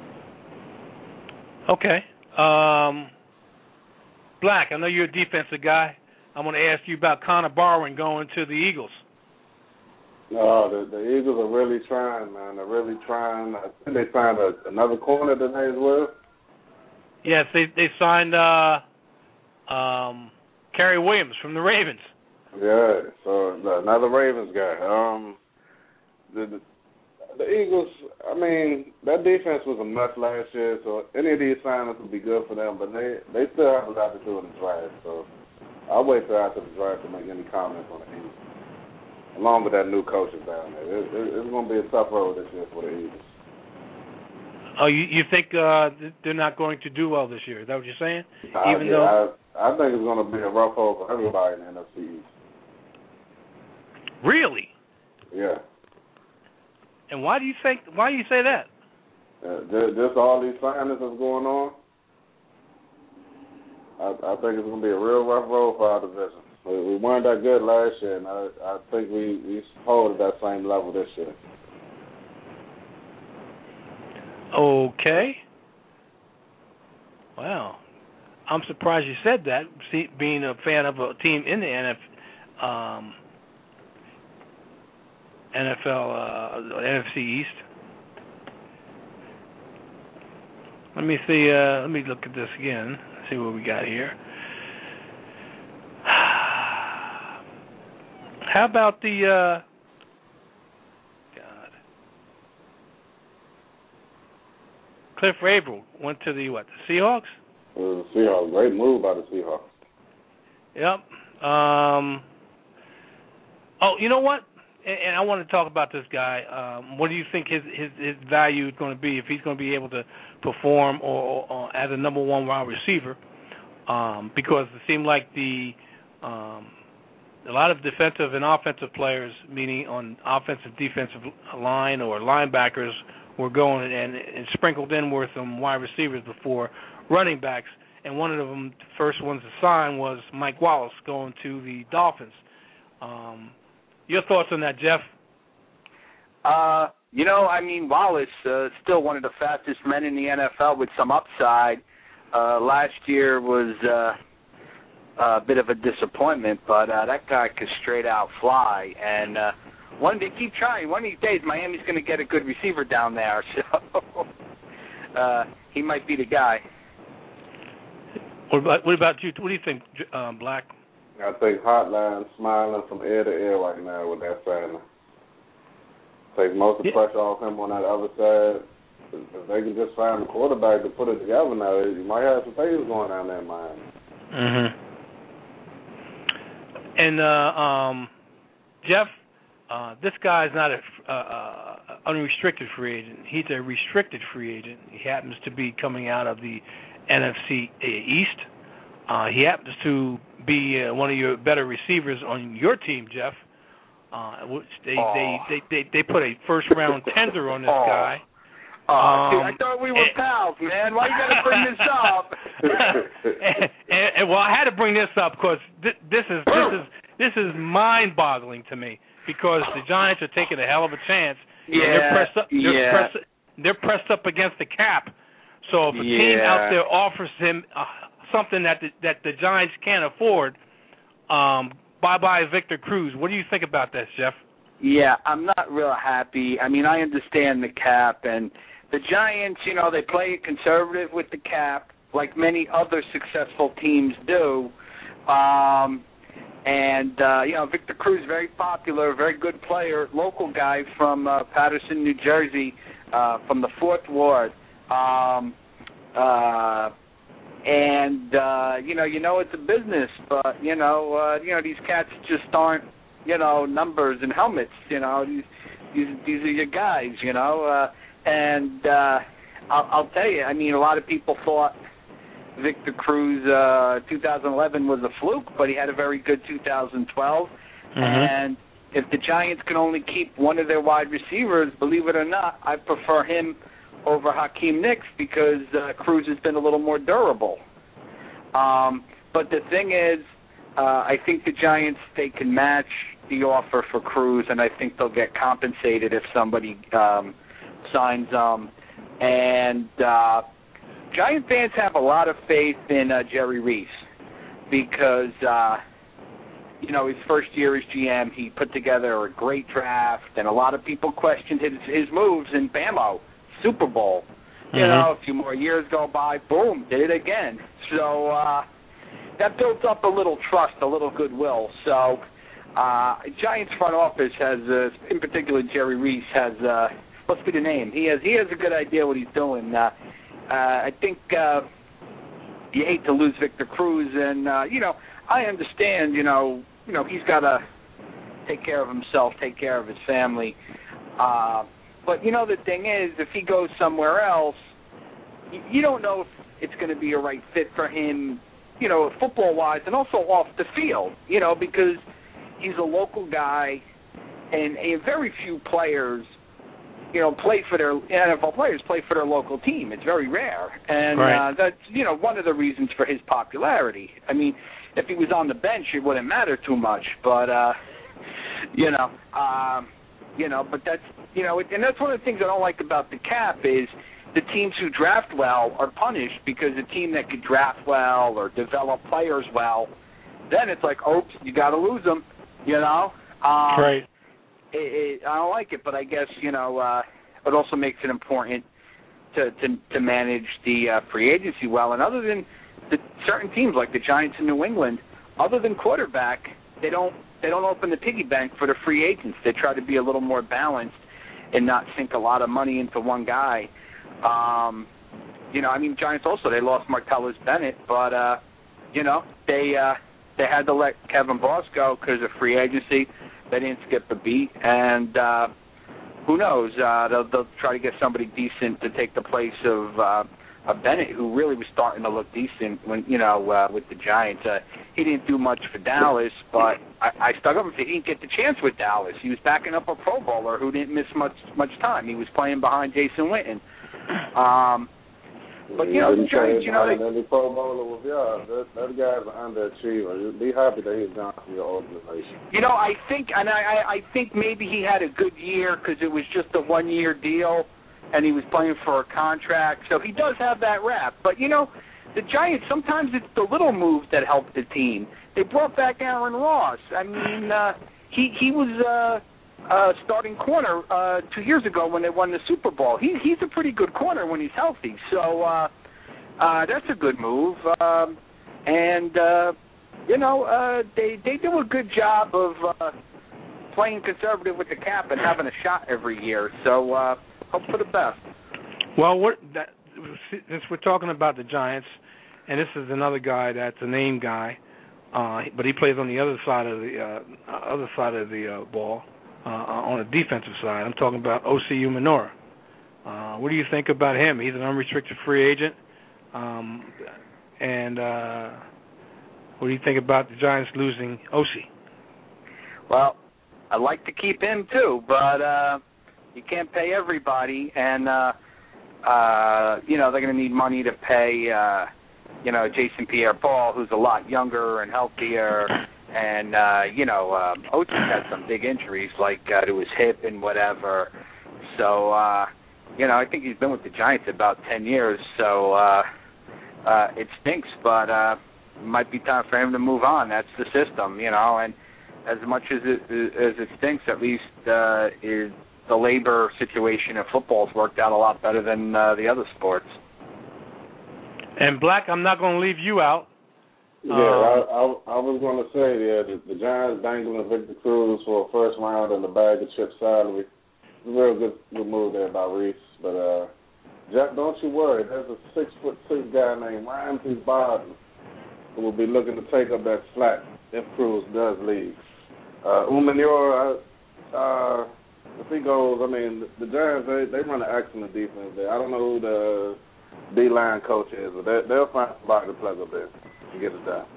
Speaker 3: Okay. Um, Black, I know you're a defensive guy. I'm going to ask you about Connor Barwin going to the Eagles.
Speaker 5: No, the, the Eagles are really trying, man. They're really trying. I think they signed a, another corner today as well.
Speaker 3: Yes, they they signed uh, um, Kerry Williams from the Ravens.
Speaker 5: Yeah, so another Ravens guy. Um, the, the the Eagles, I mean, that defense was a mess last year, so any of these signings would be good for them, but they, they still have a lot to do in the draft, so I'll wait till after the draft to make any comments on the Eagles. Along with that new coaches down there. It, it, it's going to be a tough road this year for the Eagles.
Speaker 3: Oh, you, you think uh, they're not going to do well this year? Is that what you're saying?
Speaker 5: Uh,
Speaker 3: Even
Speaker 5: yeah,
Speaker 3: though
Speaker 5: I, I think it's going to be a rough hole for everybody in the N F C East.
Speaker 3: Really?
Speaker 5: Yeah.
Speaker 3: And why do you think? Why do you say that?
Speaker 5: Uh, just, just all these signings that's going on. I, I think it's going to be a real rough road for our division. We, we weren't that good last year, and I, I think we we hold at that same level this year.
Speaker 3: Okay. Wow. I'm surprised you said that, see, being a fan of a team in the N F, um, N F L, uh, N F C East. Let me see. Uh, let me look at this again. See what we got here. How about the? Uh, God. Cliff Rabel went to the what? The Seahawks.
Speaker 5: It was the Seahawks. Great move by the Seahawks.
Speaker 3: Yep. Um, oh, you know what? And, and I want to talk about this guy. Um, what do you think his, his his value is going to be if he's going to be able to perform or, or, or as a number one wide receiver? Um, because it seemed like the um, a lot of defensive and offensive players, meaning on offensive, defensive line or linebackers, were going and, and sprinkled in with some wide receivers before running backs. And one of them, the first ones to sign was Mike Wallace going to the Dolphins. Um, your thoughts on that, Jeff?
Speaker 4: Uh, you know, I mean, Wallace uh, still one of the fastest men in the N F L with some upside. Uh, last year was uh, a bit of a disappointment, but uh, that guy could straight out fly. And uh, one day, keep trying. One of these days, Miami's going to get a good receiver down there. So uh, he might be the guy.
Speaker 3: What about, what about you? What do you think, um, Black?
Speaker 5: I think Hotline smiling from ear to ear right now with that signing. Take most of the
Speaker 3: yeah.
Speaker 5: pressure off him on that other side. If they can just find the quarterback to put it together now, you might have some things going down there in Miami.
Speaker 3: Mm-hmm. And, uh, um, Jeff, uh, this guy's not an uh, uh, unrestricted free agent. He's a restricted free agent. He happens to be coming out of the N F C East. Uh, he happens to be uh, one of your better receivers on your team, Jeff. Uh, which they,
Speaker 4: oh.
Speaker 3: they, they, they, they put a first-round tender on this
Speaker 4: oh.
Speaker 3: guy.
Speaker 4: Oh,
Speaker 3: um,
Speaker 4: dude, I thought we were
Speaker 3: and,
Speaker 4: pals, man. Why you got to bring this up?
Speaker 3: and, and, and, well, I had to bring this up because th- this is this is this is mind-boggling to me because the Giants are taking a hell of a chance.
Speaker 4: Yeah,
Speaker 3: they're pressed up, they're,
Speaker 4: yeah.
Speaker 3: pressed, they're pressed up against the cap. So if a
Speaker 4: yeah.
Speaker 3: team out there offers him uh, something that the, that the Giants can't afford, um, bye-bye Victor Cruz. What do you think about this, Jeff?
Speaker 4: Yeah, I'm not real happy. I mean, I understand the cap, and the Giants, you know, they play conservative with the cap, like many other successful teams do. Um, and, uh, you know, Victor Cruz, very popular, very good player, local guy from uh, Paterson, New Jersey, uh, from the Fourth Ward. Um, uh, and, uh, you know, you know it's a business, but, you know, uh, you know, these cats just aren't, you know, numbers and helmets, you know, these these, these are your guys, you know, uh, and uh, I'll, I'll tell you, I mean, a lot of people thought Victor Cruz uh, two thousand eleven was a fluke, but he had a very good two thousand twelve, mm-hmm. and if the Giants can only keep one of their wide receivers, believe it or not, I prefer him over Hakeem Nicks because uh, Cruz has been a little more durable. Um, but the thing is, uh, I think the Giants, they can match the offer for Cruz, and I think they'll get compensated if somebody um, signs them. And uh, Giant fans have a lot of faith in uh, Jerry Reese because, uh, you know, his first year as G M, he put together a great draft, and a lot of people questioned his, his moves in Bamo, Super Bowl. Mm-hmm. You know, a few more years go by, boom, did it again. So uh, that built up a little trust, a little goodwill. So uh, Giants front office has, uh, in particular, Jerry Reese has, uh, what's be the name? He has he has a good idea what he's doing. Uh, uh, I think uh, you hate to lose Victor Cruz, and uh, you know, I understand. You know, you know, he's got to take care of himself, take care of his family. Uh, but you know, the thing is, if he goes somewhere else, you, you don't know if it's going to be a right fit for him. You know, football-wise, and also off the field. You know, because he's a local guy, and a very few players, you know, play for their N F L players play for their local team. It's very rare, and
Speaker 3: right.
Speaker 4: uh, that's you know one of the reasons for his popularity. I mean, if he was on the bench, it wouldn't matter too much, but uh, you know, um, you know, but that's you know, and that's one of the things I don't like about the cap is the teams who draft well are punished because a team that could draft well or develop players well, then it's like, oops, you got to lose them, you know? Um,
Speaker 3: right.
Speaker 4: It, it, I don't like it, but I guess, you know, uh, it also makes it important to to, to manage the uh, free agency well. And other than the certain teams like the Giants in New England, other than quarterback, they don't they don't open the piggy bank for the free agents. They try to be a little more balanced and not sink a lot of money into one guy. Um, you know, I mean, Giants also, they lost Martellus Bennett, but, uh, you know, they uh, they had to let Kevin Boss go because of free agency. They didn't skip a beat, and uh, who knows? Uh, they'll, they'll try to get somebody decent to take the place of uh, of Bennett, who really was starting to look decent when you know uh, with the Giants. Uh, he didn't do much for Dallas, but I, I stuck up and said he didn't get the chance with Dallas. He was backing up a Pro Bowler who didn't miss much much time. He was playing behind Jason Witten. Um, but you know the Giants, you know they.
Speaker 5: The Pro Bowler was yeah, that, that guy's an underachiever. You'd be happy that he's gone to your organization.
Speaker 4: You know, I think, and I, I think maybe he had a good year because it was just a one-year deal, and he was playing for a contract, so he does have that rap. But you know, the Giants, sometimes it's the little moves that help the team. They brought back Aaron Ross. I mean, uh, he he was uh, uh, starting corner uh, two years ago when they won the Super Bowl. He he's a pretty good corner when he's healthy. So uh, uh, that's a good move. Um, and uh, you know, uh, they they do a good job of uh, playing conservative with the cap and having a shot every year. So uh, hope for the best.
Speaker 3: Well, what that, since we're talking about the Giants, and this is another guy that's a name guy, uh, but he plays on the other side of the uh, other side of the uh, ball, uh, on the defensive side. I'm talking about Osi Umenyiora. Uh, what do you think about him? He's an unrestricted free agent, um, and uh, what do you think about the Giants losing Osi?
Speaker 4: Well, I'd like to keep him too, but uh, you can't pay everybody, and uh, uh, you know they're going to need money to pay. Uh, You know, Jason Pierre-Paul, who's a lot younger and healthier, and, uh, you know, um, Otis had some big injuries, like uh, to his hip and whatever. So, uh, you know, I think he's been with the Giants about ten years, so uh, uh, it stinks, but uh, it might be time for him to move on. That's the system, you know, and as much as it, as it stinks, at least uh, is the labor situation in football has worked out a lot better than uh, the other sports.
Speaker 3: And Black, I'm not going to leave you out.
Speaker 5: Yeah, um, I, I, I was going to say, yeah, the, the Giants dangling Victor Cruz for a first round and a bag of chip salary. It's a real good, good move there by Reese. But uh, Jack, don't you worry. There's a six foot six guy named Ramsey Barton who will be looking to take up that slack if Cruz does leave. Uh, Umenyiora, uh, if he goes, I mean, the, the Giants, they, they run an excellent defense there. I don't know who the D-line coach is, but they, they'll find somebody to plug up there and get it done.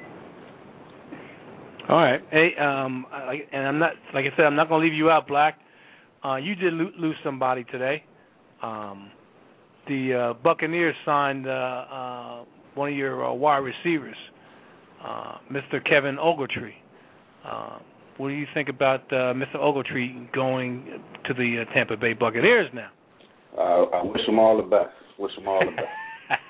Speaker 3: All right. Hey, um, I, and I'm not, like I said, I'm not going to leave you out, Black. Uh, you did lo- lose somebody today. Um, the uh, Buccaneers signed uh, uh, one of your uh, wide receivers, uh, Mister Kevin Ogletree. Uh, what do you think about uh, Mister Ogletree going to the uh, Tampa Bay Buccaneers now?
Speaker 5: Uh, I wish him all the best. Wish them all the best.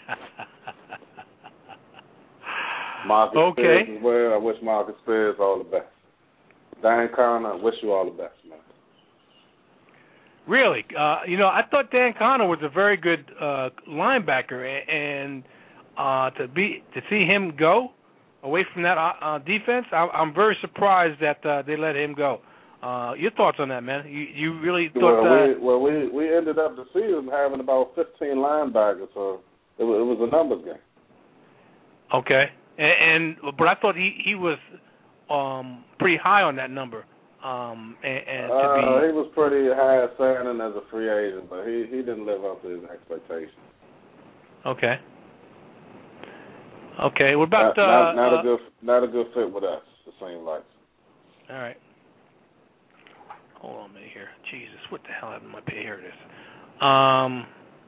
Speaker 5: Marcus
Speaker 3: okay.
Speaker 5: Spears as well. I wish Marcus Spears all the best. Dan Connor, I wish you all the best, man.
Speaker 3: Really? Uh, you know, I thought Dan Connor was a very good uh, linebacker, and uh, to be to see him go away from that uh, defense, I, I'm very surprised that uh, they let him go. Uh, your thoughts on that, man? You you really thought
Speaker 5: well,
Speaker 3: that?
Speaker 5: We, well, we we ended up the season having about fifteen linebackers, so it was, it was a numbers game.
Speaker 3: Okay, and, and but I thought he he was um, pretty high on that number. Um, and, and to
Speaker 5: uh,
Speaker 3: be...
Speaker 5: he was pretty high signing as a free agent, but he, he didn't live up to his expectations.
Speaker 3: Okay. Okay. What about
Speaker 5: not, not,
Speaker 3: uh,
Speaker 5: not
Speaker 3: uh,
Speaker 5: a good not a good fit with us? It seems like.
Speaker 3: All right. Hold on a minute here. Jesus, what the hell happened to my pay? Here it is. Um,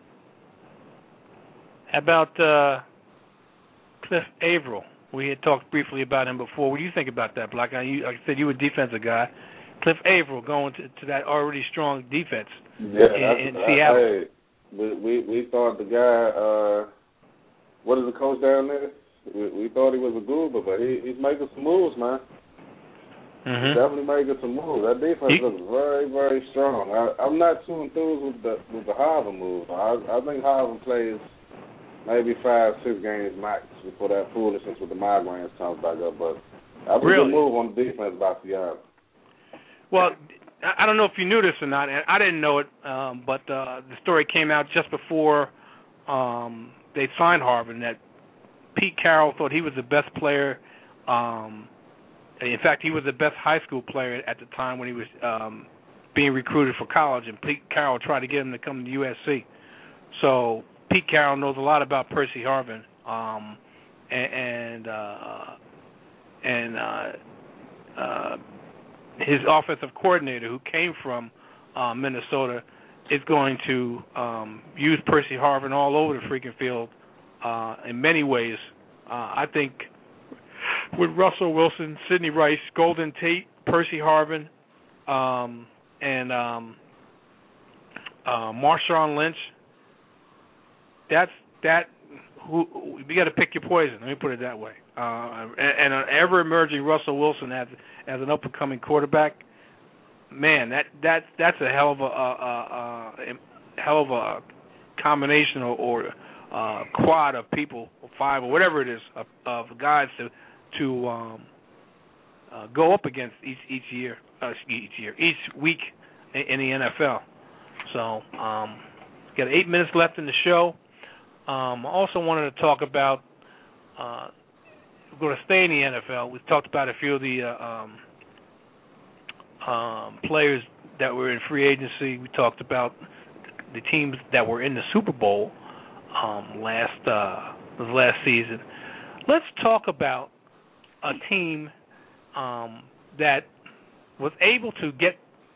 Speaker 3: how about uh, Cliff Averill? We had talked briefly about him before. What do you think about that, Black? Like I said, you were a defensive guy. Cliff Averill going to, to that already strong defense
Speaker 5: yeah,
Speaker 3: in, in Seattle.
Speaker 5: Hey, we we, we thought the guy, uh, what is the coach down there? We, we thought he was a goober, but he, he's making some moves, man.
Speaker 3: Mm-hmm.
Speaker 5: He's definitely making some moves. That defense he, looks very, very strong. I, I'm not too enthused with the with the Harvin move. I, I think Harvin plays maybe five, six games max before that foolishness with the migraines comes back up. But that was
Speaker 3: really?
Speaker 5: a good move on the defense by Seattle.
Speaker 3: Well, I don't know if you knew this or not. I didn't know it, um, but uh, the story came out just before um, they signed Harvin that Pete Carroll thought he was the best player. Um, in fact, he was the best high school player at the time when he was um, being recruited for college, and Pete Carroll tried to get him to come to U S C. So Pete Carroll knows a lot about Percy Harvin, um, and and, uh, and uh, uh, his offensive coordinator, who came from uh, Minnesota, is going to um, use Percy Harvin all over the freaking field uh, in many ways. Uh, I think with Russell Wilson, Sidney Rice, Golden Tate, Percy Harvin, um, and um, uh, Marshawn Lynch, that's that. Who, you got to pick your poison. Let me put it that way. Uh, and, and an ever-emerging Russell Wilson as as an up-and-coming quarterback, man, that that that's a hell of a, a, a, a hell of a combination or, or uh, quad of people, or five or whatever it is, of, of guys to to um, uh, go up against each each year, uh, each year, each week in, in the N F L. So, um, got eight minutes left in the show. Um, I also wanted to talk about. Uh, we're going to stay in the N F L. We've talked about a few of the uh, um, um, players that were in free agency. We talked about the teams that were in the Super Bowl um, last uh, last season. Let's talk about a team um, that was able to get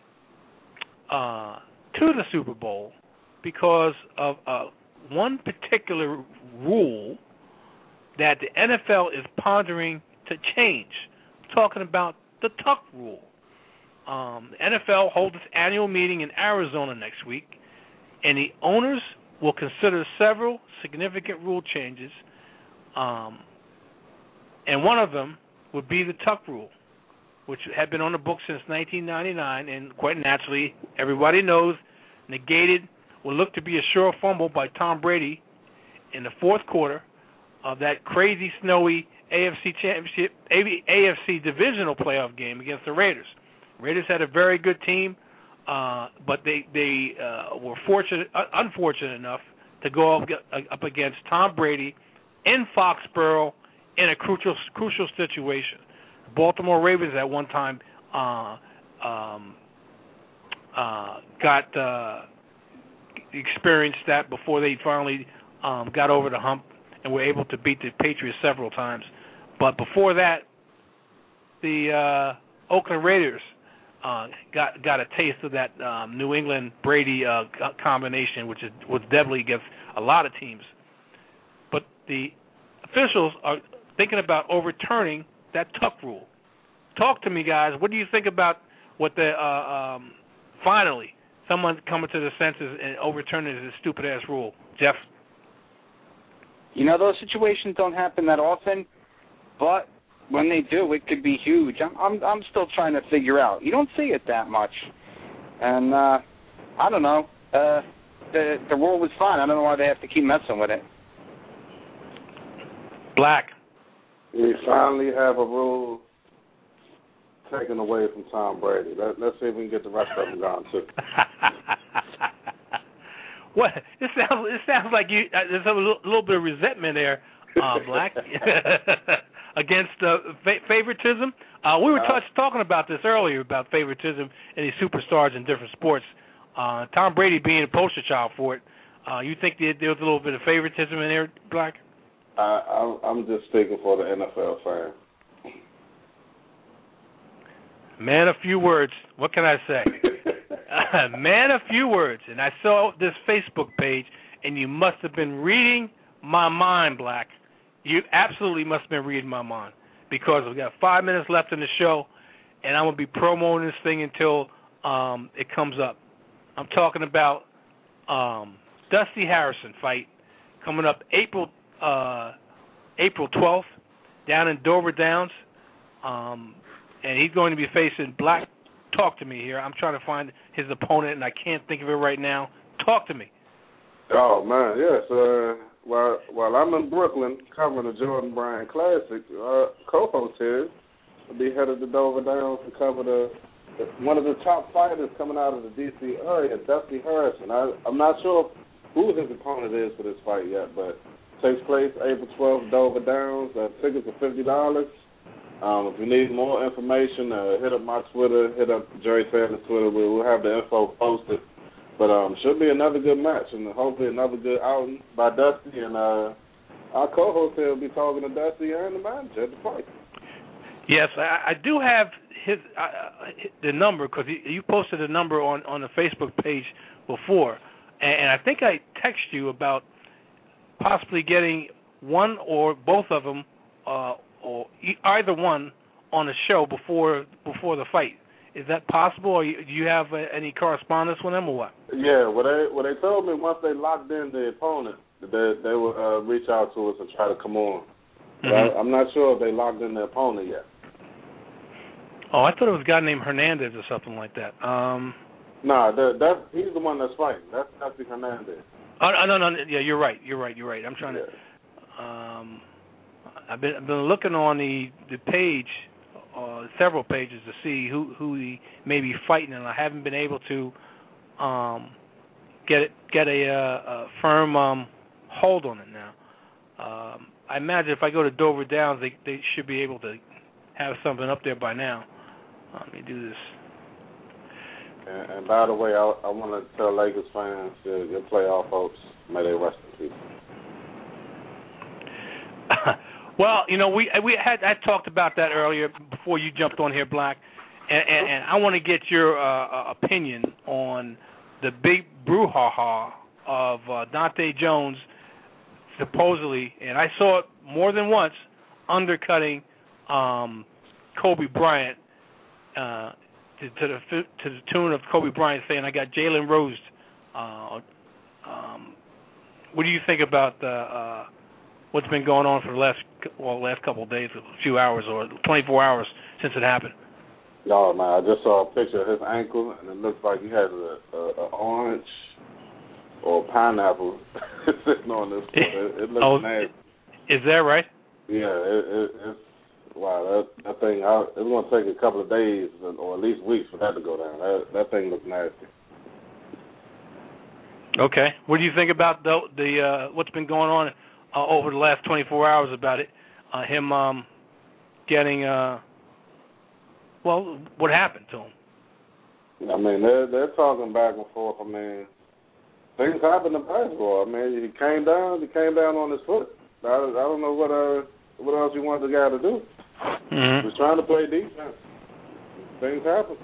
Speaker 3: uh, to the Super Bowl because of uh, one particular rule that the N F L is pondering to change. I'm talking about the Tuck rule. Um, the N F L holds its annual meeting in Arizona next week, and the owners will consider several significant rule changes, um, and one of them would be the Tuck rule, which had been on the books since nineteen ninety-nine, and quite naturally, everybody knows, negated, will look to be a sure fumble by Tom Brady in the fourth quarter of that crazy, snowy A F C championship, A F C divisional playoff game against the Raiders. Raiders had a very good team, uh, but they they uh, were fortunate, uh, unfortunate enough to go up, up against Tom Brady in Foxborough in a crucial crucial situation. The Baltimore Ravens at one time uh, um, uh, got uh, experienced that before they finally um, got over the hump and were able to beat the Patriots several times. But before that, the uh, Oakland Raiders uh, got got a taste of that um, New England Brady uh, combination, which is, was deadly against a lot of teams. But the officials are thinking about overturning that Tuck rule. Talk to me, guys. What do you think about what the uh, um, finally someone coming to the senses and overturning this stupid-ass rule? Jeff?
Speaker 4: You know, those situations don't happen that often, but when they do, it could be huge. I'm I'm, I'm still trying to figure out. You don't see it that much. And, uh, I don't know. Uh, the, the rule was fine. I don't know why they have to keep messing with it.
Speaker 3: Black.
Speaker 5: We finally have a rule taken away from Tom Brady. Let, let's see if we can get the rest of them gone, too.
Speaker 3: What? It sounds. It sounds like you. Uh, there's a little, little bit of resentment there, uh, Black, against uh, fa- favoritism. Uh, we were touch, talking about this earlier about favoritism and these superstars in different sports. Uh, Tom Brady being a poster child for it. Uh, you think there, there was a little bit of favoritism in there, Black?
Speaker 5: I, I'm, I'm just speaking for the N F L fan.
Speaker 3: Man, a few words. What can I say? uh, man, a few words. And I saw this Facebook page, and you must have been reading my mind, Black. You absolutely must have been reading my mind, because we've got five minutes left in the show, and I'm going to be promoting this thing until um, it comes up. I'm talking about um, Dusty Harrison fight coming up April uh, April twelfth down in Dover Downs, um, and he's going to be facing Black. Talk to me here. I'm trying to find his opponent, and I can't think of it right now. Talk to me.
Speaker 5: Oh man, yes. Uh, while while I'm in Brooklyn covering the Jordan Bryan Classic, uh, co-host here will be headed to Dover Downs to cover the, the one of the top fighters coming out of the D C area, Dusty Harrison. I, I'm not sure who his opponent is for this fight yet, but it takes place April twelfth, Dover Downs. Uh, tickets are fifty dollars. Um, if you need more information, uh, hit up my Twitter, hit up Jerry Sanders' Twitter. We'll have the info posted. But um, should be another good match, and hopefully another good outing by Dusty. And uh, our co-host here will be talking to Dusty and the manager at the fight.
Speaker 3: Yes, I, I do have his uh, the number, because you posted a number on, on the Facebook page before, and, and I think I texted you about possibly getting one or both of them, uh, or either one, on the show before before the fight. Is that possible, or do you have uh, any correspondence with them, or what?
Speaker 5: Yeah, well, they well they told me once they locked in the opponent, that they, they would uh, reach out to us and try to come on. But mm-hmm. I, I'm not sure if they locked in the opponent yet.
Speaker 3: Oh, I thought it was a guy named Hernandez or something like that. Um,
Speaker 5: nah, that, that's he's the one that's fighting. That's Dusty Hernandez.
Speaker 3: Oh no, no, no, yeah, you're right, you're right, you're right. I'm trying
Speaker 5: yeah.
Speaker 3: to. Um, I've been I've been looking on the the page. Uh, several pages to see who, who he may be fighting, and I haven't been able to um, get it, get a, uh, a firm um, hold on it now. Um, I imagine if I go to Dover Downs, they they should be able to have something up there by now. Uh, let me do this.
Speaker 5: And, and by the way, I, I want to tell Lakers fans, uh, your playoff hopes, may they rest in peace.
Speaker 3: Well, you know, we we had I talked about that earlier before you jumped on here, Black, and, and, and I want to get your uh, opinion on the big brouhaha of uh, Dante Jones supposedly, and I saw it more than once, undercutting um, Kobe Bryant uh, to, to the to the tune of Kobe Bryant saying, "I got Jalen Rose." Uh, um, what do you think about the? Uh, What's been going on for the last well last couple of days, a few hours or twenty-four hours since it happened?
Speaker 5: No, man, I just saw a picture of his ankle, and it looks like he has a, a, a orange or pineapple sitting on this. It, it looks
Speaker 3: oh,
Speaker 5: nasty.
Speaker 3: Is that right?
Speaker 5: Yeah, it, it, it's wow. That that thing, I, it's going to take a couple of days or at least weeks for that to go down. That that thing looks nasty.
Speaker 3: Okay, what do you think about the the uh, what's been going on Uh, over the last twenty-four hours about it, uh, him um, getting, uh, well, what happened to him?
Speaker 5: I mean, they're, they're talking back and forth. I mean, things happen in basketball. I mean, he came down, he came down on his foot. I, I don't know what uh, what else he wanted the guy to do.
Speaker 3: Mm-hmm.
Speaker 5: He was trying to play defense. Things happen.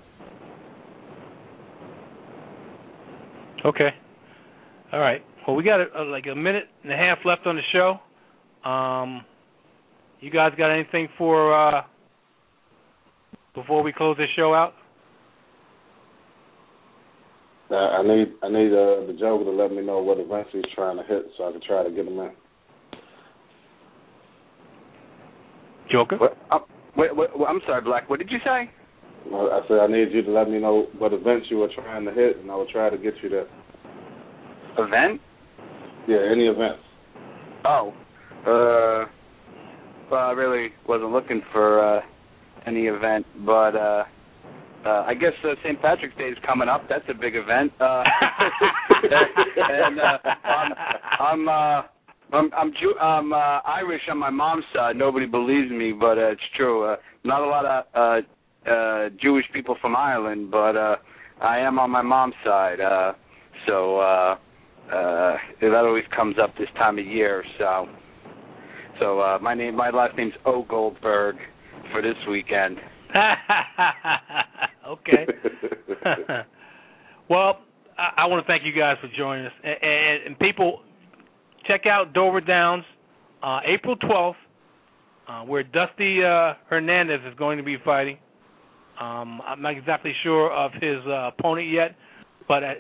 Speaker 3: Okay. All right. Well, we got a, a, like a minute and a half left on the show. Um, you guys got anything for uh, before we close this show out?
Speaker 5: Uh, I need I need uh, the Joker to let me know what events he's trying to hit, so I can try to get him in.
Speaker 3: Joker?
Speaker 4: What, uh, wait, wait, I'm sorry, Black. What did you say?
Speaker 5: I said I need you to let me know what events you were trying to hit, and I will try to get you there.
Speaker 4: Event?
Speaker 5: Yeah, any events.
Speaker 4: Oh, uh, well, I really wasn't looking for uh, any event, but uh, uh, I guess uh, Saint Patrick's Day is coming up. That's a big event. Uh, and uh, I'm I'm, uh, I'm I'm, Jew- I'm uh, Irish on my mom's side. Nobody believes me, but uh, it's true. Uh, not a lot of uh, uh, Jewish people from Ireland, but uh, I am on my mom's side. Uh, so. Uh, Uh, that always comes up this time of year. So, so uh, my name, my last name's O. Goldberg for this weekend.
Speaker 3: Okay. Well, I, I want to thank you guys for joining us, and, and, and people, check out Dover Downs, uh, April twelfth, uh, where Dusty uh, Hernandez is going to be fighting. Um, I'm not exactly sure of his uh, opponent yet, but at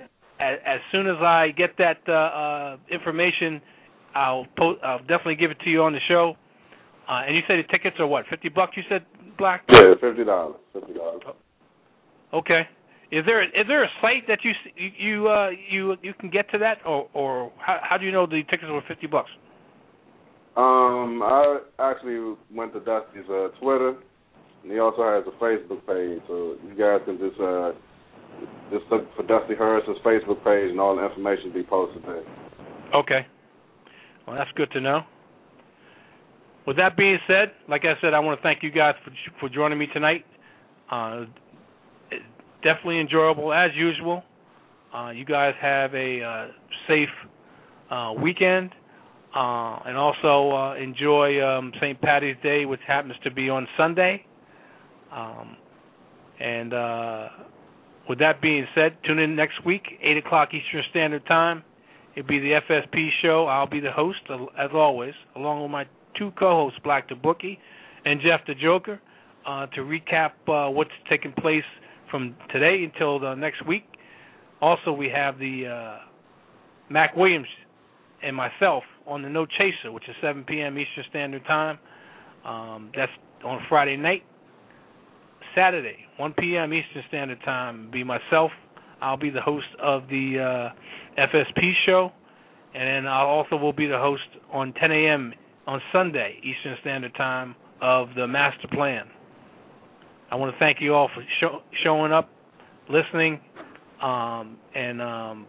Speaker 3: as, as soon as I get that uh, uh, information, I'll po- I'll definitely give it to you on the show. Uh, and you said the tickets are what, fifty bucks? You said, Black?
Speaker 5: Yeah, fifty dollars. Fifty dollars.
Speaker 3: Okay. Is there is there a site that you you uh, you you can get to that, or or how, how do you know the tickets were fifty bucks?
Speaker 5: Um, I actually went to Dusty's uh, Twitter, and he also has a Facebook page, so you guys can just uh, just look for Dusty Harris's Facebook page, and all the information will be posted there.
Speaker 3: Okay. Well, that's good to know. With that being said, like I said, I want to thank you guys for for joining me tonight. Uh, definitely enjoyable as usual. Uh, you guys have a uh, safe uh, weekend, uh, and also uh, enjoy um, Saint Patty's Day, which happens to be on Sunday. Um, and uh, with that being said, tune in next week, eight o'clock Eastern Standard Time. It'll be the F S P show. I'll be the host, as always, along with my two co-hosts, Black the Bookie and Jeff the Joker, uh, to recap uh, what's taking place from today until the next week. Also, we have the uh, Mac Williams and myself on the No Chaser, which is seven p.m. Eastern Standard Time. Um, that's on Friday night. Saturday, one p.m. Eastern Standard Time, be myself. I'll be the host of the uh, F S P show, and then I also will be the host on ten a.m. on Sunday, Eastern Standard Time, of the Master Plan. I want to thank you all for show, showing up, listening, um, and um,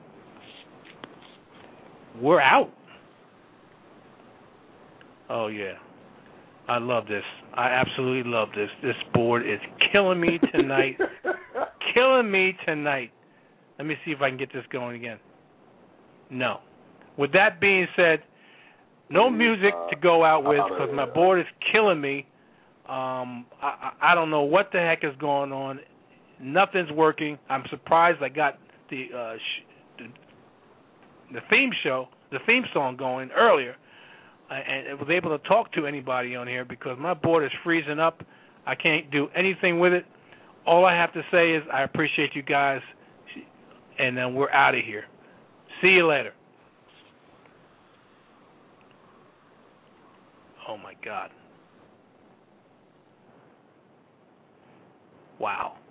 Speaker 3: we're out. Oh, yeah. I love this. I absolutely love this. This board is killing me tonight. Killing me tonight. Let me see if I can get this going again. No. With that being said, no music to go out with because my board is killing me. Um, I, I don't know what the heck is going on. Nothing's working. I'm surprised I got the, uh, sh- the the theme show, the theme song going earlier, uh, and was able to talk to anybody on here because my board is freezing up. I can't do anything with it. All I have to say is I appreciate you guys, and then we're out of here. See you later. Oh, my God. Wow.